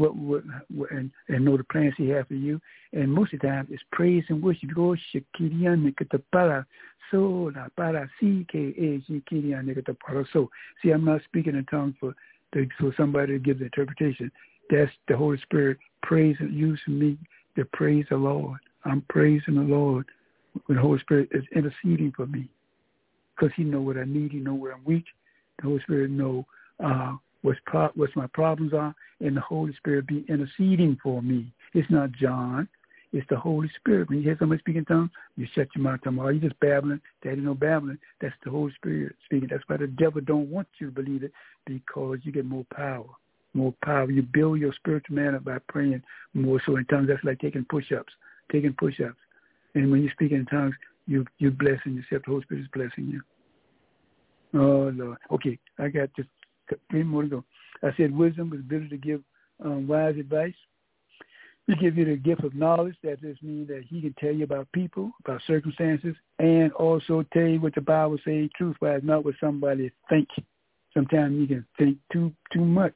Speaker 3: and know the plans He has for you. And most of the time, it's praise and worship. See, I'm not speaking in tongues for somebody to give the interpretation. That's the Holy Spirit praising, using me to praise the Lord. I'm praising the Lord when the Holy Spirit is interceding for me, because He know what I need. He know where I'm weak. The Holy Spirit know what my problems are, and the Holy Spirit be interceding for me. It's not John. It's the Holy Spirit. When you hear somebody speaking in tongues, you shut your mouth. Are you just babbling? That ain't no babbling. That's the Holy Spirit speaking. That's why the devil don't want you to believe it, because you get more power. More power. You build your spiritual man up by praying more so in tongues. That's like taking push-ups. And when you're speaking in tongues, you're blessing yourself. The Holy Spirit is blessing you. Oh, Lord. Okay, I got just 3 more to go. I said wisdom is the ability to give wise advice. He gives you the gift of knowledge. That just means that He can tell you about people, about circumstances, and also tell you what the Bible says truth-wise, not what somebody think. Sometimes you can think too much.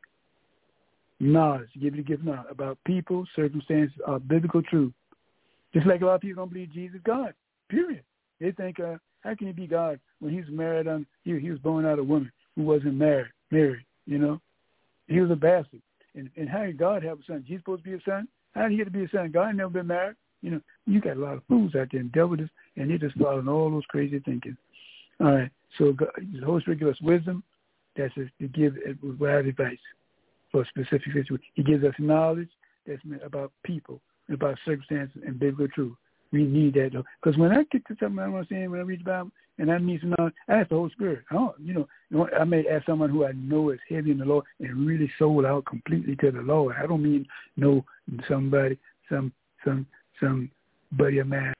Speaker 3: Knowledge, give you the gift of knowledge about people, circumstances, or biblical truth. Just like a lot of people don't believe Jesus is God, period. They think, how can He be God when He was married he was born out of a woman who wasn't married, He was a bastard. And how did God have a son? Jesus supposed to be a son? How did He get to be a son? God had never been married. You got a lot of fools out there and devils, and they just following all those crazy thinking. All right, so God, the Holy Spirit gives us wisdom. That's to give wise advice for a specific situation. He gives us knowledge that's about people, about circumstances, and biblical truth. We need that, though. Because when I get to something I want to say, when I read the Bible, and I need some knowledge, I ask the Holy Spirit. I may ask someone who I know is heavy in the Lord and really sold out completely to the Lord. I don't mean somebody of mine